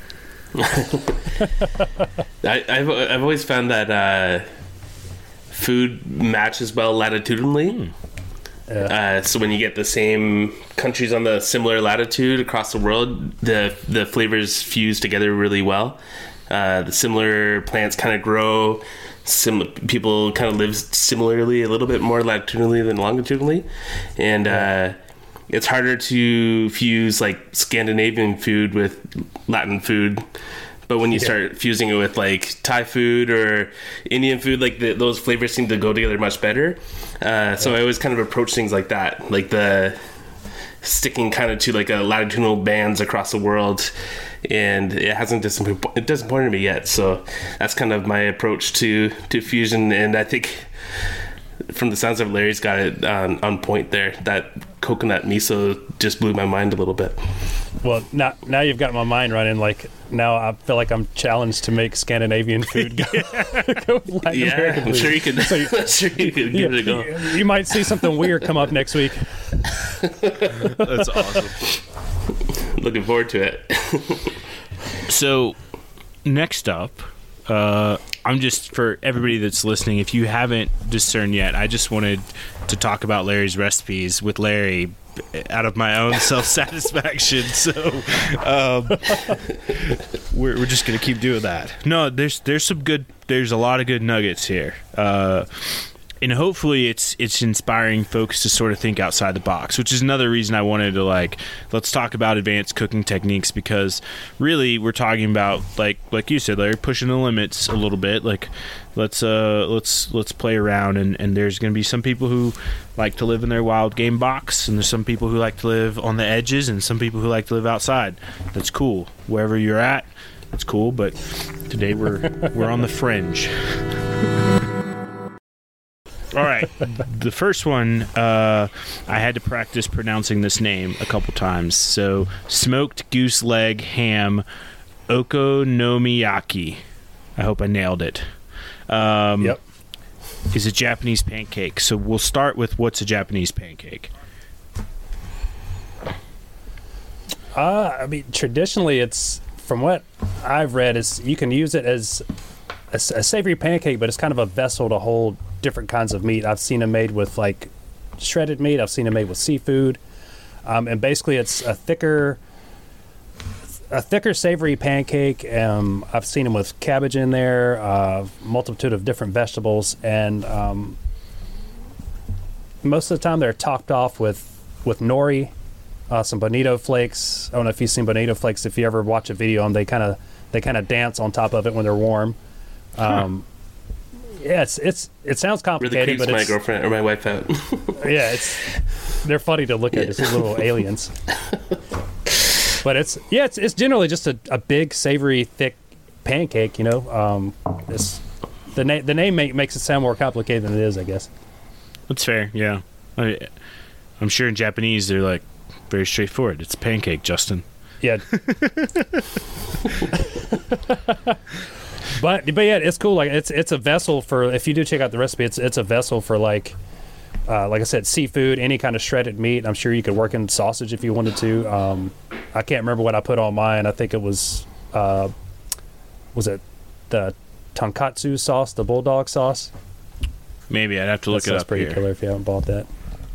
I've always found that food matches well latitudinally. Yeah. So when you get the same countries on the similar latitude across the world, the flavors fuse together really well. The similar plants kind of grow. People kind of live similarly, a little bit more latitudinally than longitudinally, and it's harder to fuse like Scandinavian food with Latin food. But when you start fusing it with like Thai food or Indian food, like those flavors seem to go together much better. So I always kind of approach things like that, like the sticking kind of to like a latitudinal bands across the world, and it hasn't disappointed me yet. So that's kind of my approach to fusion, and I think from the sounds of Larry's got it on point there. That coconut miso just blew my mind a little bit. Well, now you've got my mind running. Like now, I feel like I'm challenged to make Scandinavian food go with Latin American I'm food. sure you can. Sure you can give it a go. You might see something weird come up next week. That's awesome. Looking forward to it. So, next up, I'm just, for everybody that's listening, if you haven't discerned yet, I just wanted to talk about Larry's recipes with Larry out of my own self-satisfaction. So we're just going to keep doing that. No, there's a lot of good nuggets here. And hopefully it's inspiring folks to sort of think outside the box, which is another reason I wanted to let's talk about advanced cooking techniques, because really we're talking about like you said, Larry, pushing the limits a little bit. Like let's play around, and there's going to be some people who like to live in their wild game box, and there's some people who like to live on the edges, and some people who like to live outside. That's cool. Wherever you're at, it's cool. But today we're on the fringe. All right. The first one, I had to practice pronouncing this name a couple times. So, smoked goose leg ham okonomiyaki. I hope I nailed it. Yep. Is a Japanese pancake. So we'll start with what's a Japanese pancake. I mean, traditionally, it's, from what I've read, is you can use it as a savory pancake, but it's kind of a vessel to hold different kinds of meat. I've seen them made with like shredded meat. I've seen them made with seafood, and basically, it's a thicker savory pancake. I've seen them with cabbage in there, multitude of different vegetables, and most of the time they're topped off with nori. Some bonito flakes. I don't know if you've seen bonito flakes. If you ever watch a video on them, they kind of dance on top of it when they're warm. Yeah, it sounds complicated, really but my girlfriend or my wife out. Yeah, they're funny to look at. It's little aliens. But it's generally just a big, savory, thick pancake. You know, the name makes it sound more complicated than it is, I guess. That's fair. Yeah, I'm sure in Japanese they're like very straightforward. It's a pancake, Justin. Yeah. But yeah, it's cool. Like it's a vessel for, if you do check out the recipe, it's a vessel for like I said, seafood, any kind of shredded meat. I'm sure you could work in sausage if you wanted to. I can't remember what I put on mine. I think it was it the tonkatsu sauce, the bulldog sauce? Maybe I'd have to look it up. That's pretty killer if you haven't bought that.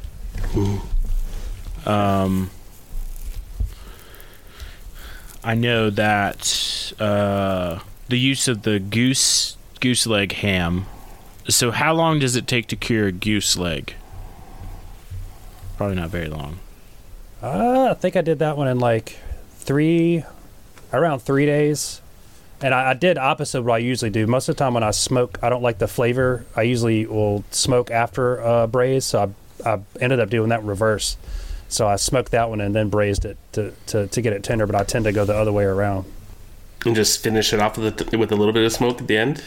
I know that the use of the goose leg ham. So how long does it take to cure a goose leg? Probably not very long. I think I did that one in like around 3 days. And I did opposite what I usually do. Most of the time when I smoke, I don't like the flavor. I usually will smoke after braise. So I ended up doing that in reverse. So I smoked that one and then braised it to get it tender, but I tend to go the other way around. And just finish it off with a little bit of smoke at the end?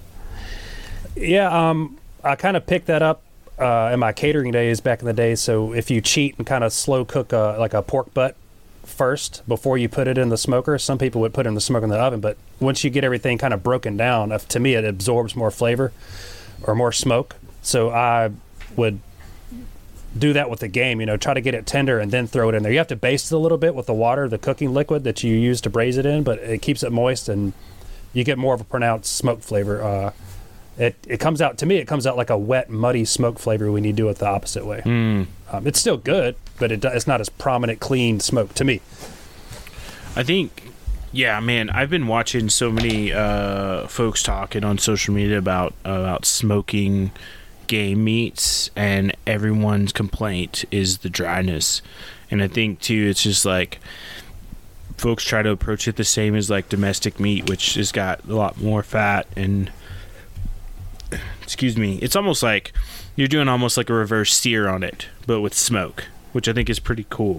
Yeah, I kind of picked that up in my catering days back in the day. So if you cheat and kind of slow cook like a pork butt first before you put it in the smoker, some people would put it in the smoker in the oven, but once you get everything kind of broken down, to me it absorbs more flavor or more smoke. So I would do that with the game, try to get it tender and then throw it in there. You have to baste it a little bit with the water, the cooking liquid that you use to braise it in, but it keeps it moist and you get more of a pronounced smoke flavor. It comes out, to me, it comes out like a wet, muddy smoke flavor when you do it the opposite way. It's still good, but it's not as prominent, clean smoke to me. I think, yeah, man, I've been watching so many folks talking on social media about smoking game meats, and everyone's complaint is the dryness. And I think too, it's just like folks try to approach it the same as like domestic meat, which has got a lot more fat, and it's almost like you're doing almost like a reverse sear on it, but with smoke, which I think is pretty cool.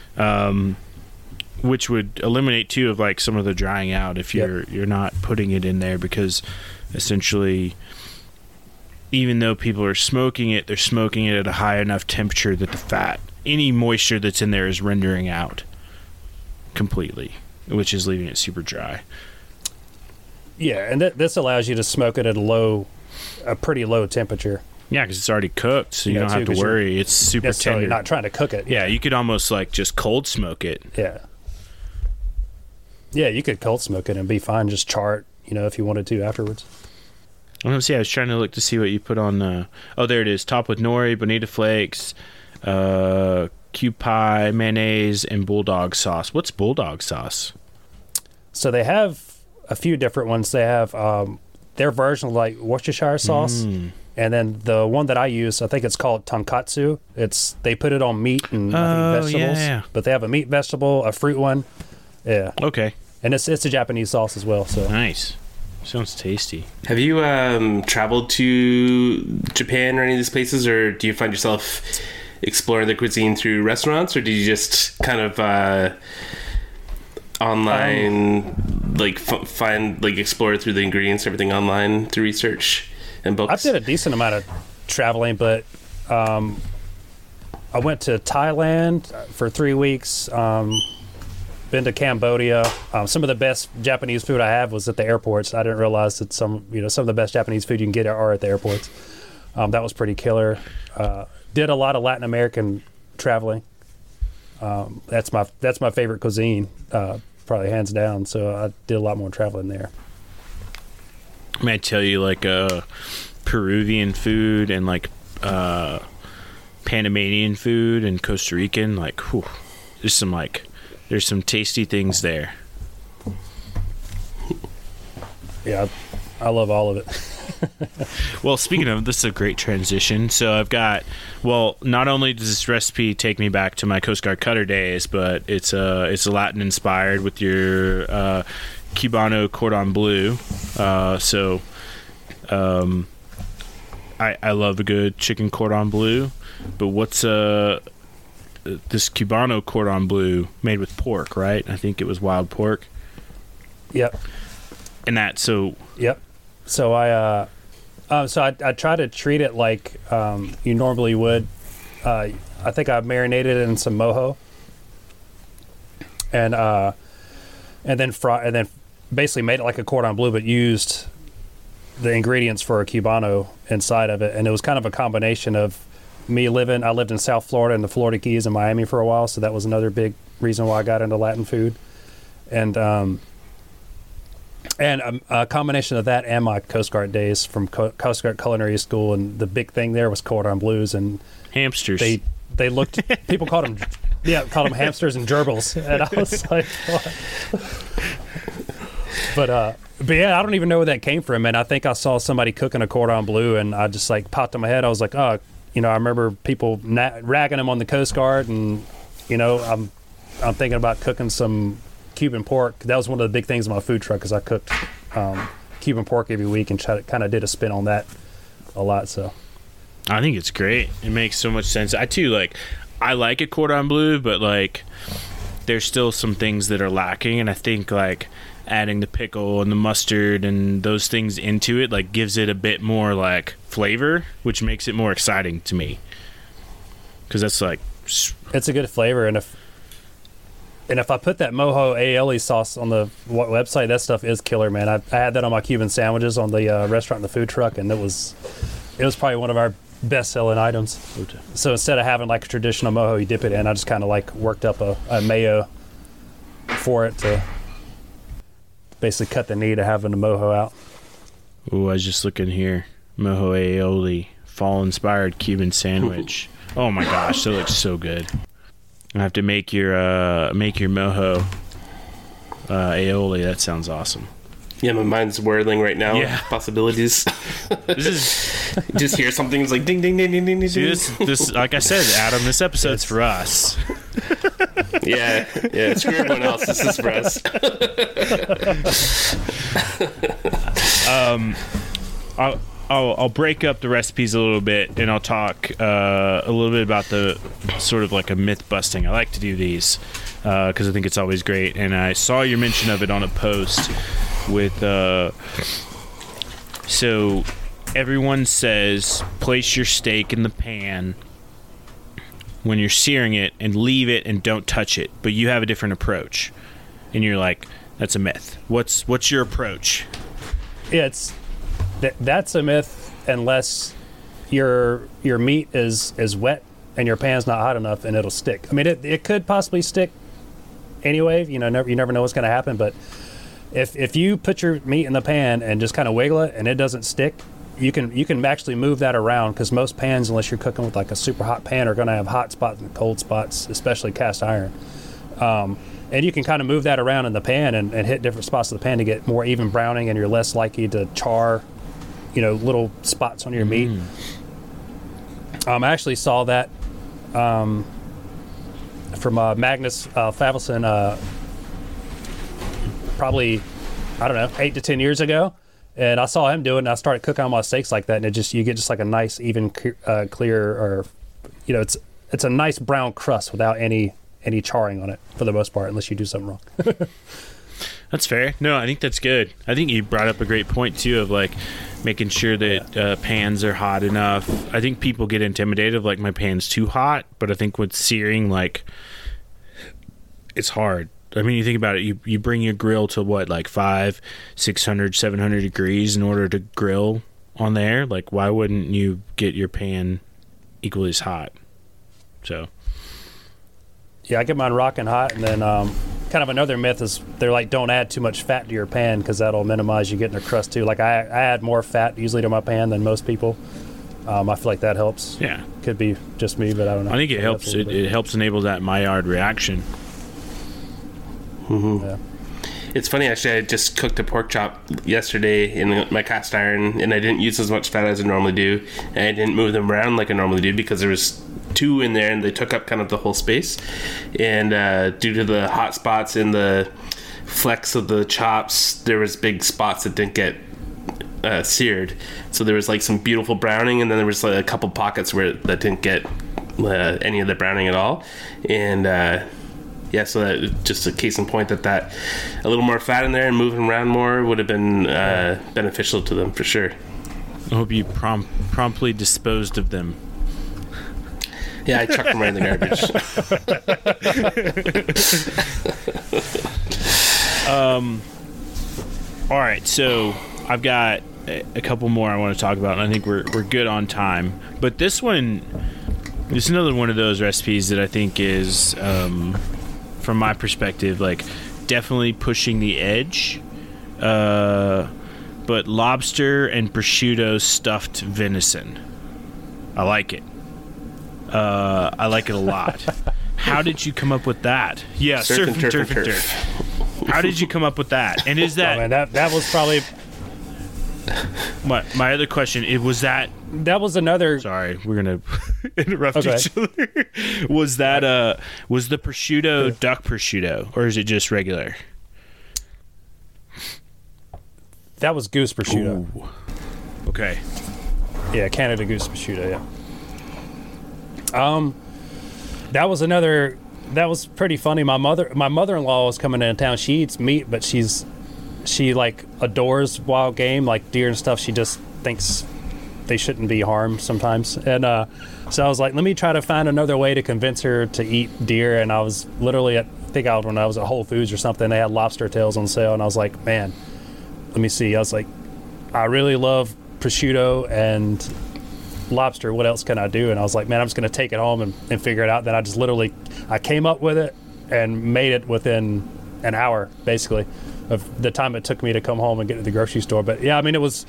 Which would eliminate too of like some of the drying out if you're not putting it in there, because essentially, even though people are smoking it, they're smoking it at a high enough temperature that the fat, any moisture that's in there, is rendering out completely, which is leaving it super dry. Yeah, and this allows you to smoke it at a pretty low temperature. Yeah, because it's already cooked, so you don't have to worry. It's super tender. You're not trying to cook it. Yeah, you could almost like just cold smoke it. Yeah. Yeah, you could cold smoke it and be fine. Just char it, if you wanted to afterwards. I was trying to look to see what you put on. There it is. Top with nori, bonito flakes, kewpie, mayonnaise, and bulldog sauce. What's bulldog sauce? So they have a few different ones. They have their version of like Worcestershire sauce. And then the one that I use, I think it's called tonkatsu. They put it on meat and I think vegetables. Yeah. But they have a meat, vegetable, a fruit one. Yeah. Okay. And it's a Japanese sauce as well. So nice. Sounds tasty. Have you traveled to Japan or any of these places, or do you find yourself exploring the cuisine through restaurants, or do you just kind of online find explore through the ingredients, everything online through research and books? I've did a decent amount of traveling, but I went to Thailand for 3 weeks. Been to Cambodia. Some of the best Japanese food I have was at the airports. I didn't realize that some of the best Japanese food you can get are at the airports. That was pretty killer. Did a lot of Latin American traveling. That's my favorite cuisine, probably hands down. So I did a lot more traveling there. May I tell you, like, Peruvian food and like Panamanian food and Costa Rican, like, whew, there's some tasty things there. Yeah, I love all of it. Well, speaking of, this is a great transition. So I've got, not only does this recipe take me back to my Coast Guard cutter days, but it's Latin inspired with your Cubano cordon bleu. I love a good chicken cordon bleu, but what's this Cubano cordon bleu made with pork, right? I think it was wild pork. Yep. And that, so... Yep. So I try to treat it like you normally would. I think I marinated it in some mojo, and then basically made it like a cordon bleu, but used the ingredients for a Cubano inside of it. And it was kind of a combination of I lived in South Florida and the Florida Keys and Miami for a while, so that was another big reason why I got into Latin food. And a combination of that and my Coast Guard days from Coast Guard Culinary School, and the big thing there was cordon bleus and hamsters. They looked, people called them hamsters and gerbils, and I was like, what? But yeah, I don't even know where that came from, and I think I saw somebody cooking a cordon bleu, and I just like popped in my head. I was like, I remember people ragging them on the Coast Guard, and I'm thinking about cooking some Cuban pork. That was one of the big things in my food truck, because I cooked Cuban pork every week and kind of did a spin on that a lot. So I think it's great. It makes so much sense. I like a cordon bleu, but like there's still some things that are lacking, and I think like adding the pickle and the mustard and those things into it like gives it a bit more like flavor, which makes it more exciting to me, because that's like, it's a good flavor. And if I put that mojo aioli sauce on the website, that stuff is killer, man. I had that on my Cuban sandwiches on the restaurant in the food truck, and it was probably one of our best-selling items. So instead of having like a traditional mojo you dip it in, I just kind of like worked up a mayo for it to basically cut the need of having the mojo out. Ooh, I was just looking here. Mojo aioli, fall-inspired Cuban sandwich. Oh my gosh, that looks so good. I have to make your mojo aioli. That sounds awesome. Yeah, my mind's whirling right now. Yeah. Possibilities. This is just hear something, it's like ding ding ding ding ding ding. See, this like I said, Adam, this episode's for us. Yeah. Screw everyone else. This is for us. I'll break up the recipes a little bit, and I'll talk a little bit about the sort of like a myth busting. I like to do these because I think it's always great. And I saw your mention of it on a post with so everyone says place your steak in the pan when you're searing it and leave it and don't touch it, but you have a different approach, and you're like, that's a myth. What's your approach? Yeah, that's a myth unless your meat is wet and your pan's not hot enough, and it'll stick. I mean, it could possibly stick anyway. You never know what's going to happen. But if you put your meat in the pan and just kind of wiggle it and it doesn't stick, you can actually move that around, because most pans, unless you're cooking with like a super hot pan, are going to have hot spots and cold spots, especially cast iron. And you can kind of move that around in the pan and hit different spots of the pan to get more even browning, and you're less likely to char little spots on your meat. I actually saw that from Magnus Favelson probably, I don't know, 8 to 10 years ago, and I saw him do it, and I started cooking on my steaks like that, and you get just like a nice even clear, or it's a nice brown crust without any charring on it for the most part, unless you do something wrong. That's fair. No, I think that's good. I think you brought up a great point too of like making sure that pans are hot enough. I think people get intimidated of like my pan's too hot, but I think with searing, like, it's hard. I mean, you think about it, you bring your grill to what, like 500, 600, 700 degrees in order to grill on there. Like, why wouldn't you get your pan equally as hot? So yeah, I get mine rocking hot, and then kind of another myth is they're like, don't add too much fat to your pan because that'll minimize you getting a crust too. Like I add more fat usually to my pan than most people. I feel like that helps. yeah, Could be just me, but I don't know. I think it helps. It helps enable that Maillard reaction. Yeah. It's funny, actually, I just cooked a pork chop yesterday in my cast iron, and I didn't use as much fat as I normally do, and I didn't move them around like I normally do because there was 2 in there, and they took up kind of the whole space. And due to the hot spots in the flex of the chops, there was big spots that didn't get seared. So there was like some beautiful browning, and then there was like a couple pockets that didn't get any of the browning at all. And yeah, so that just a case in point that a little more fat in there and moving around more would have been beneficial to them for sure. I hope you promptly disposed of them. Yeah, I chucked them right in the garbage. All right, so I've got a couple more I want to talk about, and I think we're good on time. But this is another one of those recipes that I think is, from my perspective, like definitely pushing the edge. But lobster and prosciutto stuffed venison, I like it. I like it a lot. How did you come up with that? Yeah, surf and turf and turf. How did you come up with that? And is that... Oh, man, that was probably... My other question, was that... That was another... Sorry, we're going to interrupt each other. Was that... was the prosciutto duck prosciutto, or is it just regular? That was goose prosciutto. Ooh. Okay. Yeah, Canada goose prosciutto, yeah. That was another... That was pretty funny. My mother-in-law was coming into town. She eats meat, but she like adores wild game, like deer and stuff. She just thinks they shouldn't be harmed sometimes. And so I was like, let me try to find another way to convince her to eat deer. And I was literally when I was at Whole Foods or something, they had lobster tails on sale, and I was like, man, let me see. I was like, I really love prosciutto and lobster. What else can I do? And I was like, man, I'm just going to take it home and figure it out. Then I came up with it and made it within an hour, basically, of the time it took me to come home and get to the grocery store. But yeah, I mean, it was,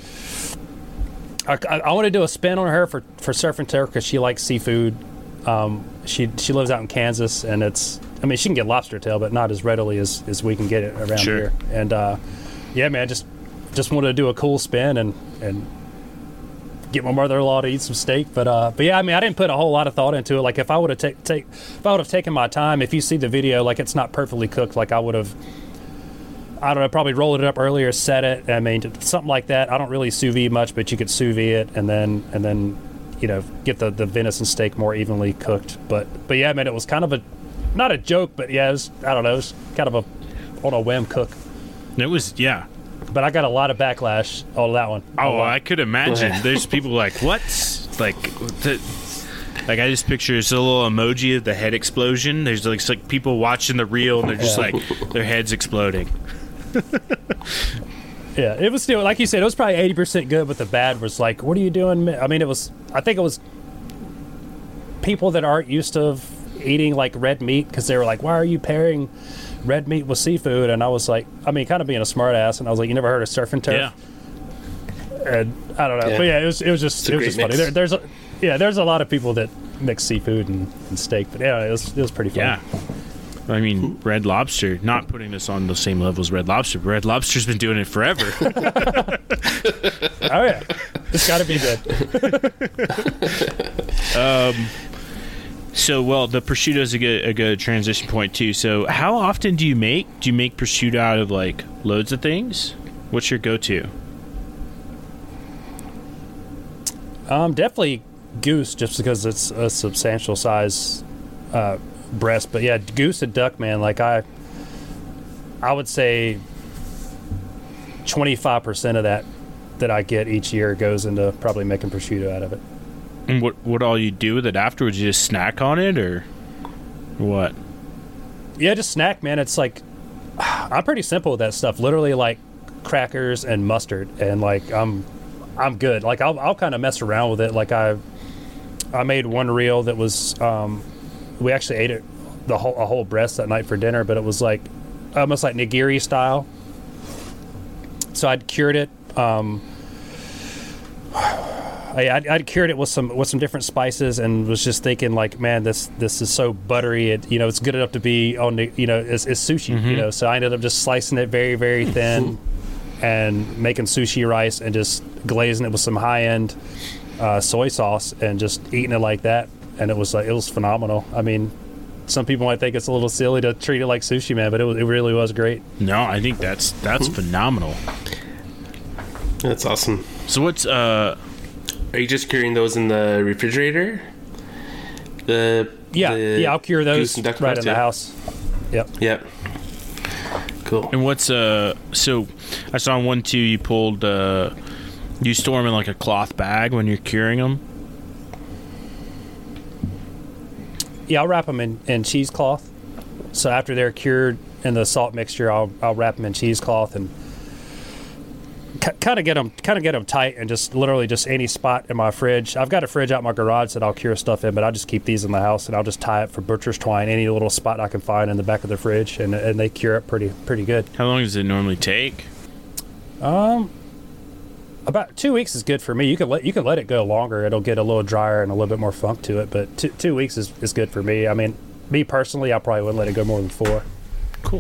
I want to do a spin on her for surf and turf because she likes seafood. She lives out in Kansas, and she can get lobster tail, but not as readily as we can get it around here. And yeah, man, just wanted to do a cool spin and get my mother-in-law to eat some steak. But yeah, I mean, I didn't put a whole lot of thought into it. Like if I would have taken my time, if you see the video, like it's not perfectly cooked, like I would have, I don't know, probably rolled it up earlier, set it. I mean, something like that. I don't really sous vide much, but you could sous vide it and then get the venison steak more evenly cooked. But yeah, I mean, it was kind of not a joke, but yeah, it was kind of on a whim cook. It was, yeah. But I got a lot of backlash on that one. Oh, I could imagine. There's people like, what? Like I just picture it's a little emoji of the head explosion. There's like people watching the reel, and they're just like, their heads exploding. Yeah, it was still, like you said, it was probably 80% good, but the bad was like, what are you doing? I mean, I think it was people that aren't used to eating like red meat, because they were like, why are you pairing red meat with seafood? And I was like, I mean, kind of being a smart ass, and I was like, you never heard of surf and turf? Yeah. And I don't know, but yeah, it was just funny. There's a lot of people that mix seafood and steak, but yeah, it was pretty fun. Yeah. I mean, Red Lobster, not putting this on the same level as Red Lobster, but Red Lobster's been doing it forever. Oh yeah, it's got to be good. So, well, the prosciutto is a good transition point too. So, how often do you make prosciutto out of like loads of things? What's your go-to? Definitely goose, just because it's a substantial size breast. But yeah, goose and duck, man. Like I would say 25% of that that I get each year goes into probably making prosciutto out of it. And what all you do with it afterwards? You just snack on it, or what? Yeah, just snack, man. It's like I'm pretty simple with that stuff. Literally, like crackers and mustard, and like I'm good. Like I'll kind of mess around with it. Like I made one reel that was we actually ate it a whole breast that night for dinner, but it was like almost like nigiri style. So I'd cured it. I'd cured it with some different spices, and was just thinking like, man, this is so buttery. It's good enough to be on the, it's sushi. So I ended up just slicing it very, very thin, and making sushi rice and just glazing it with some high end soy sauce and just eating it like that. And it was phenomenal. I mean, some people might think it's a little silly to treat it like sushi, man, but it really was great. No, I think that's phenomenal. That's awesome. So what's Are you just curing those in the refrigerator? I'll cure those right in the house. Yep. Cool. And what's so I saw in 1-2 you pulled you store them in like a cloth bag when you're curing them? Yeah, I'll wrap them in cheesecloth. So after they're cured in the salt mixture, I'll wrap them in cheesecloth and kind of get them tight, and just literally just any spot in my fridge. I've got a fridge out in my garage that I'll cure stuff in, but I just keep these in the house, and I'll just tie it for butcher's twine, any little spot I can find in the back of the fridge, and they cure it pretty good. How long does it normally take? About 2 weeks is good for me. You can let it go longer. It'll get a little drier and a little bit more funk to it, but 2 weeks is good for me. I mean, me personally, I probably wouldn't let it go more than 4. Cool.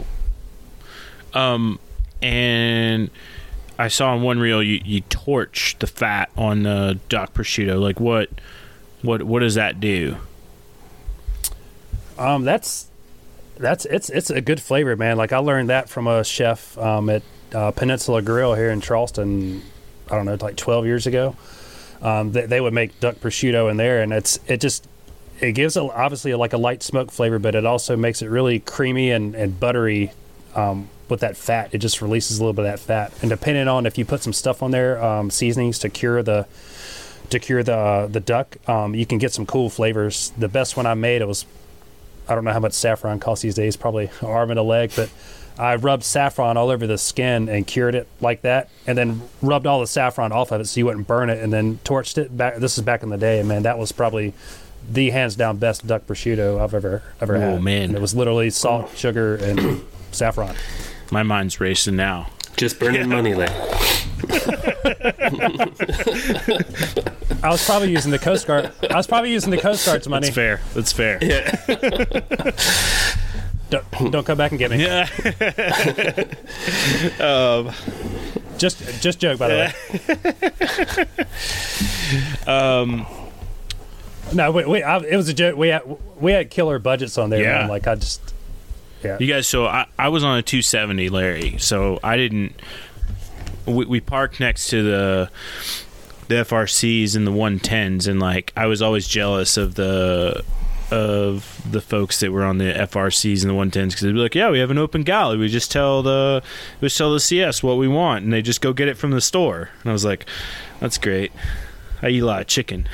And I saw in one reel you torch the fat on the duck prosciutto. Like what does that do? It's a good flavor, man. Like I learned that from a chef at Peninsula Grill here in Charleston. I don't know, like 12 years ago. They would make duck prosciutto in there, and it gives obviously like a light smoke flavor, but it also makes it really creamy and buttery. With that fat, it just releases a little bit of that fat, and depending on if you put some stuff on there, seasonings to cure the duck, you can get some cool flavors. The best one I made, I don't know how much saffron costs these days, probably an arm and a leg, but I rubbed saffron all over the skin and cured it like that, and then rubbed all the saffron off of it so you wouldn't burn it, and then torched it back. This is back in the day, and man, that was probably the hands down best duck prosciutto I've ever had. Oh man, and it was literally salt, sugar, and saffron. My mind's racing now. Just burning money, like. I was probably using the Coast Guard. Guard's money. That's fair. Yeah. Don't come back and get me. Yeah. Just joke, by the way. No, it was a joke. We had killer budgets on there. Yeah. Man. Like Yeah. You guys, so I was on a 270, Larry, so I didn't. We parked next to the FRCs and the 110s, and like I was always jealous of the folks that were on the FRCs and the 110s, because they'd be like, yeah, we have an open galley, we just tell the CS what we want, and they just go get it from the store. And I was like, that's great. I eat a lot of chicken.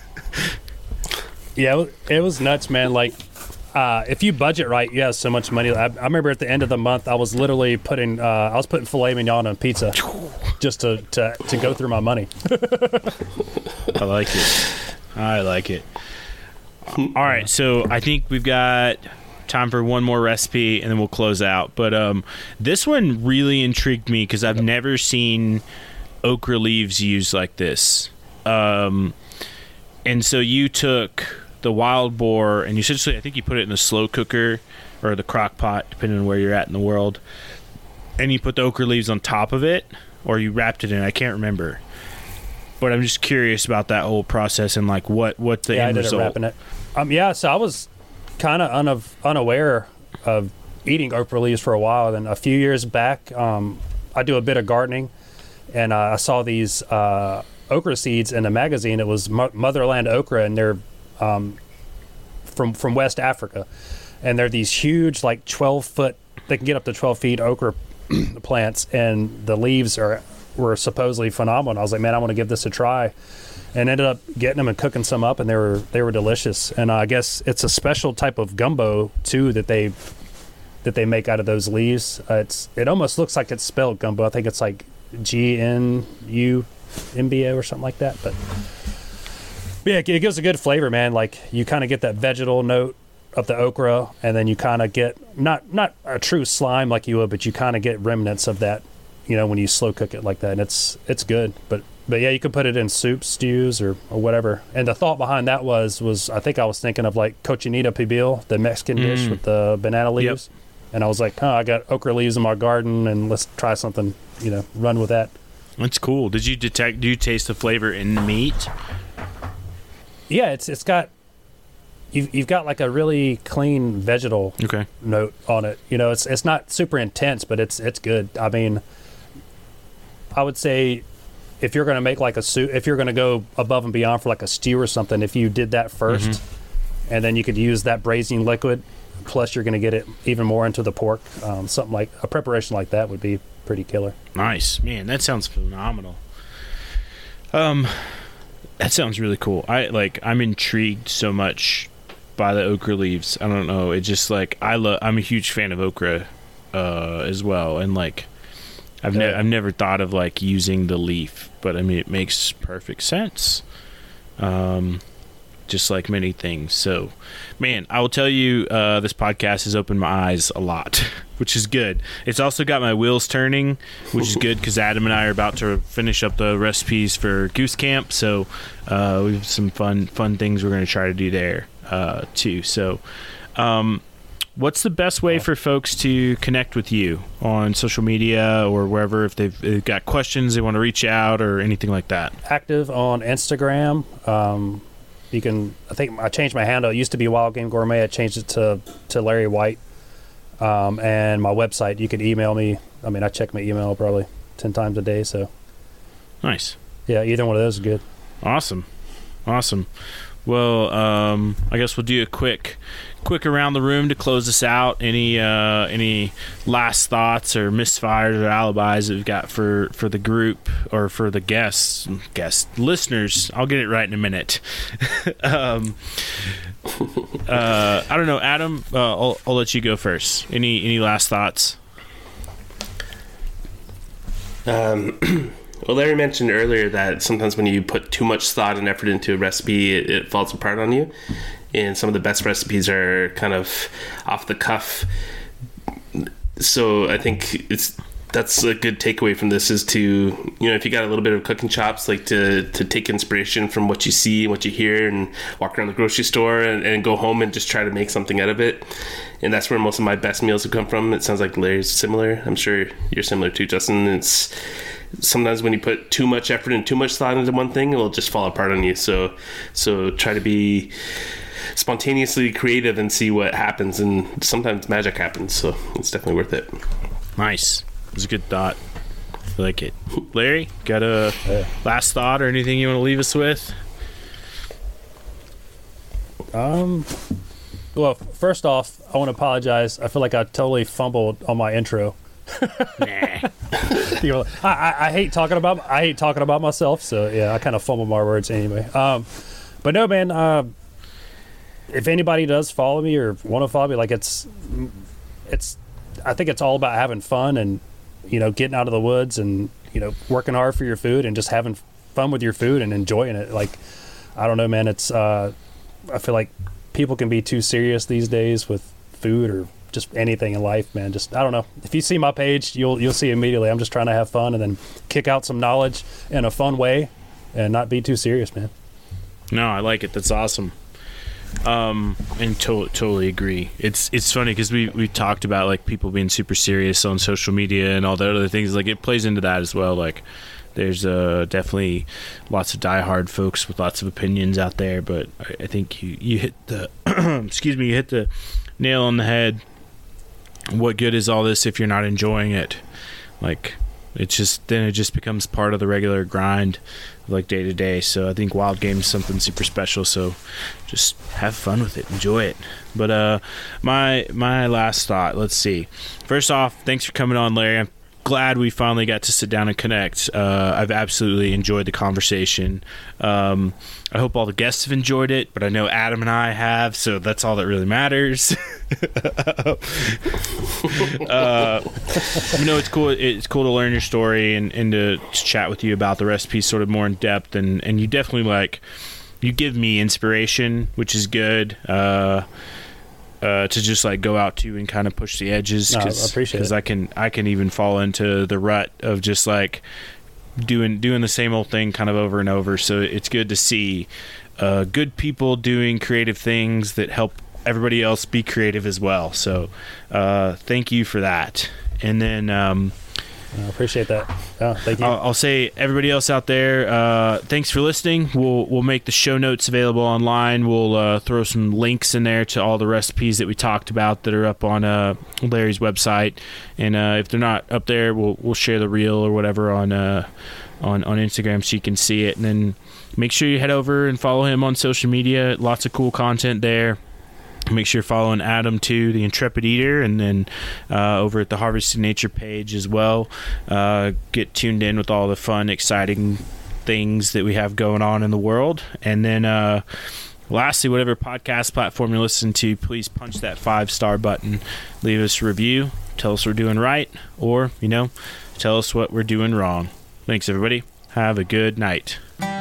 Yeah, it was nuts, man. Like, if you budget right, you have so much money. I remember at the end of the month, I was literally putting filet mignon on pizza just to go through my money. I like it. All right, so I think we've got time for one more recipe, and then we'll close out. But this one really intrigued me because I've never seen okra leaves used like this. And so you took the wild boar, and you essentially, I think you put it in the slow cooker or the crock pot, depending on where you're at in the world, and you put the okra leaves on top of it, or you wrapped it in. I can't remember, but I'm just curious about that whole process and like what the end result. I did it wrapping it. So I was kind of unaware of eating okra leaves for a while. Then a few years back, I do a bit of gardening, and I saw these okra seeds in a magazine. It was Motherland Okra, and they're from West Africa, and they're these huge, like 12-foot. They can get up to 12 feet okra plants, and the leaves are were supposedly phenomenal. And I was like, man, I want to give this a try. And ended up getting them and cooking some up, and they were delicious. And I guess it's a special type of gumbo too that they make out of those leaves. It almost looks like it's spelled gumbo. I think it's like GNUMBO or something like that. But yeah, it gives a good flavor, man. Like you kind of get that vegetal note of the okra, and then you kind of get not a true slime like you would, but you kind of get remnants of that, when you slow cook it like that. And it's good, but yeah, you could put it in soups, stews, or whatever. And the thought behind that was I think I was thinking of like cochinita pibil, the Mexican dish with the banana leaves. Yep. And I was like, I got okra leaves in my garden, and let's try something, run with that. That's cool. Do you taste the flavor in the meat? Yeah, it's got, you've got like a really clean vegetal note on it. It's not super intense, but it's good. I mean, I would say, if you're going to make like a soup, if you're going to go above and beyond for like a stew or something, if you did that first, and then you could use that braising liquid, plus you're going to get it even more into the pork, something like a preparation like that would be pretty killer. Nice, man. That sounds phenomenal. That sounds really cool. I'm intrigued so much by the okra leaves. I don't know. It just like I'm a huge fan of okra as well, and like. I've never thought of like using the leaf, but I mean it makes perfect sense. Just like many things. So, man, I will tell you, this podcast has opened my eyes a lot, which is good. It's also got my wheels turning, which is good because Adam and I are about to finish up the recipes for Goose Camp. So, we have some fun things we're going to try to do there too. So, what's the best way for folks to connect with you on social media or wherever if they've got questions they want to reach out or anything like that? Active on Instagram. You can. I think I changed my handle. It used to be Wild Game Gourmet. I changed it to Larry White. And my website. You can email me. I mean, I check my email probably 10 times a day. So nice. Yeah, either one of those is good. Awesome. Well, I guess we'll do a quick around the room to close this out. Any last thoughts or misfires or alibis that we've got for the group or for the guest listeners? I'll get it right in a minute. I don't know, Adam. I'll let you go first. Any last thoughts? Well, Larry mentioned earlier that sometimes when you put too much thought and effort into a recipe, it falls apart on you. And some of the best recipes are kind of off the cuff. So I think that's a good takeaway from this is to, if you got a little bit of cooking chops, like to take inspiration from what you see and what you hear and walk around the grocery store and go home and just try to make something out of it. And that's where most of my best meals have come from. It sounds like Larry's similar. I'm sure you're similar too, Justin. It's sometimes when you put too much effort and too much thought into one thing, it will just fall apart on you. So try to be spontaneously creative and see what happens, and sometimes magic happens, so it's definitely worth it. Nice. It was a good thought. I like it. Larry, got a last thought or anything you want to leave us with? Well, first off, I want to apologize. I feel like I totally fumbled on my intro. Nah. I hate talking about myself, so yeah, I kind of fumble my words anyway. But no, man, if anybody does follow me or want to follow me, like it's I think it's all about having fun and getting out of the woods and working hard for your food and just having fun with your food and enjoying it. Like, I don't know, man, it's I feel like people can be too serious these days with food or just anything in life, man. Just, I don't know. If you see my page, you'll see immediately. I'm just trying to have fun and then kick out some knowledge in a fun way and not be too serious, man. No, I like it. That's awesome. And totally agree. It's funny because we talked about like people being super serious on social media and all the other things. Like it plays into that as well. Like there's definitely lots of diehard folks with lots of opinions out there, but I think you hit the you hit the nail on the head. What good is all this if you're not enjoying it? Like it just becomes part of the regular grind, like day to day. So I think Wild Game is something super special. So just have fun with it, enjoy it. But my last thought. Let's see. First off, thanks for coming on, Larry. glad we finally got to sit down and connect. I've absolutely enjoyed the conversation. I hope all the guests have enjoyed it, but I know Adam and I have, so that's all that really matters. It's cool. It's cool to learn your story and to chat with you about the recipes sort of more in depth, and you definitely you give me inspiration, which is good. To just go out to and kind of push the edges, because I appreciate it. Because I can even fall into the rut of just doing the same old thing kind of over and over. So it's good to see good people doing creative things that help everybody else be creative as well. So thank you for that. And then I appreciate that. Thank you. I'll say, everybody else out there, thanks for listening. We'll make the show notes available online. We'll throw some links in there to all the recipes that we talked about that are up on Larry's website. And if they're not up there, we'll share the reel or whatever on Instagram so you can see it. And then make sure you head over and follow him on social media. Lots of cool content there. Make sure you're following Adam too, the Intrepid Eater, and then over at the Harvesting Nature page as well. Get tuned in with all the fun, exciting things that we have going on in the world. And then lastly, whatever podcast platform you listen to, please punch that 5-star button. Leave us a review. Tell us we're doing right, or, tell us what we're doing wrong. Thanks, everybody. Have a good night.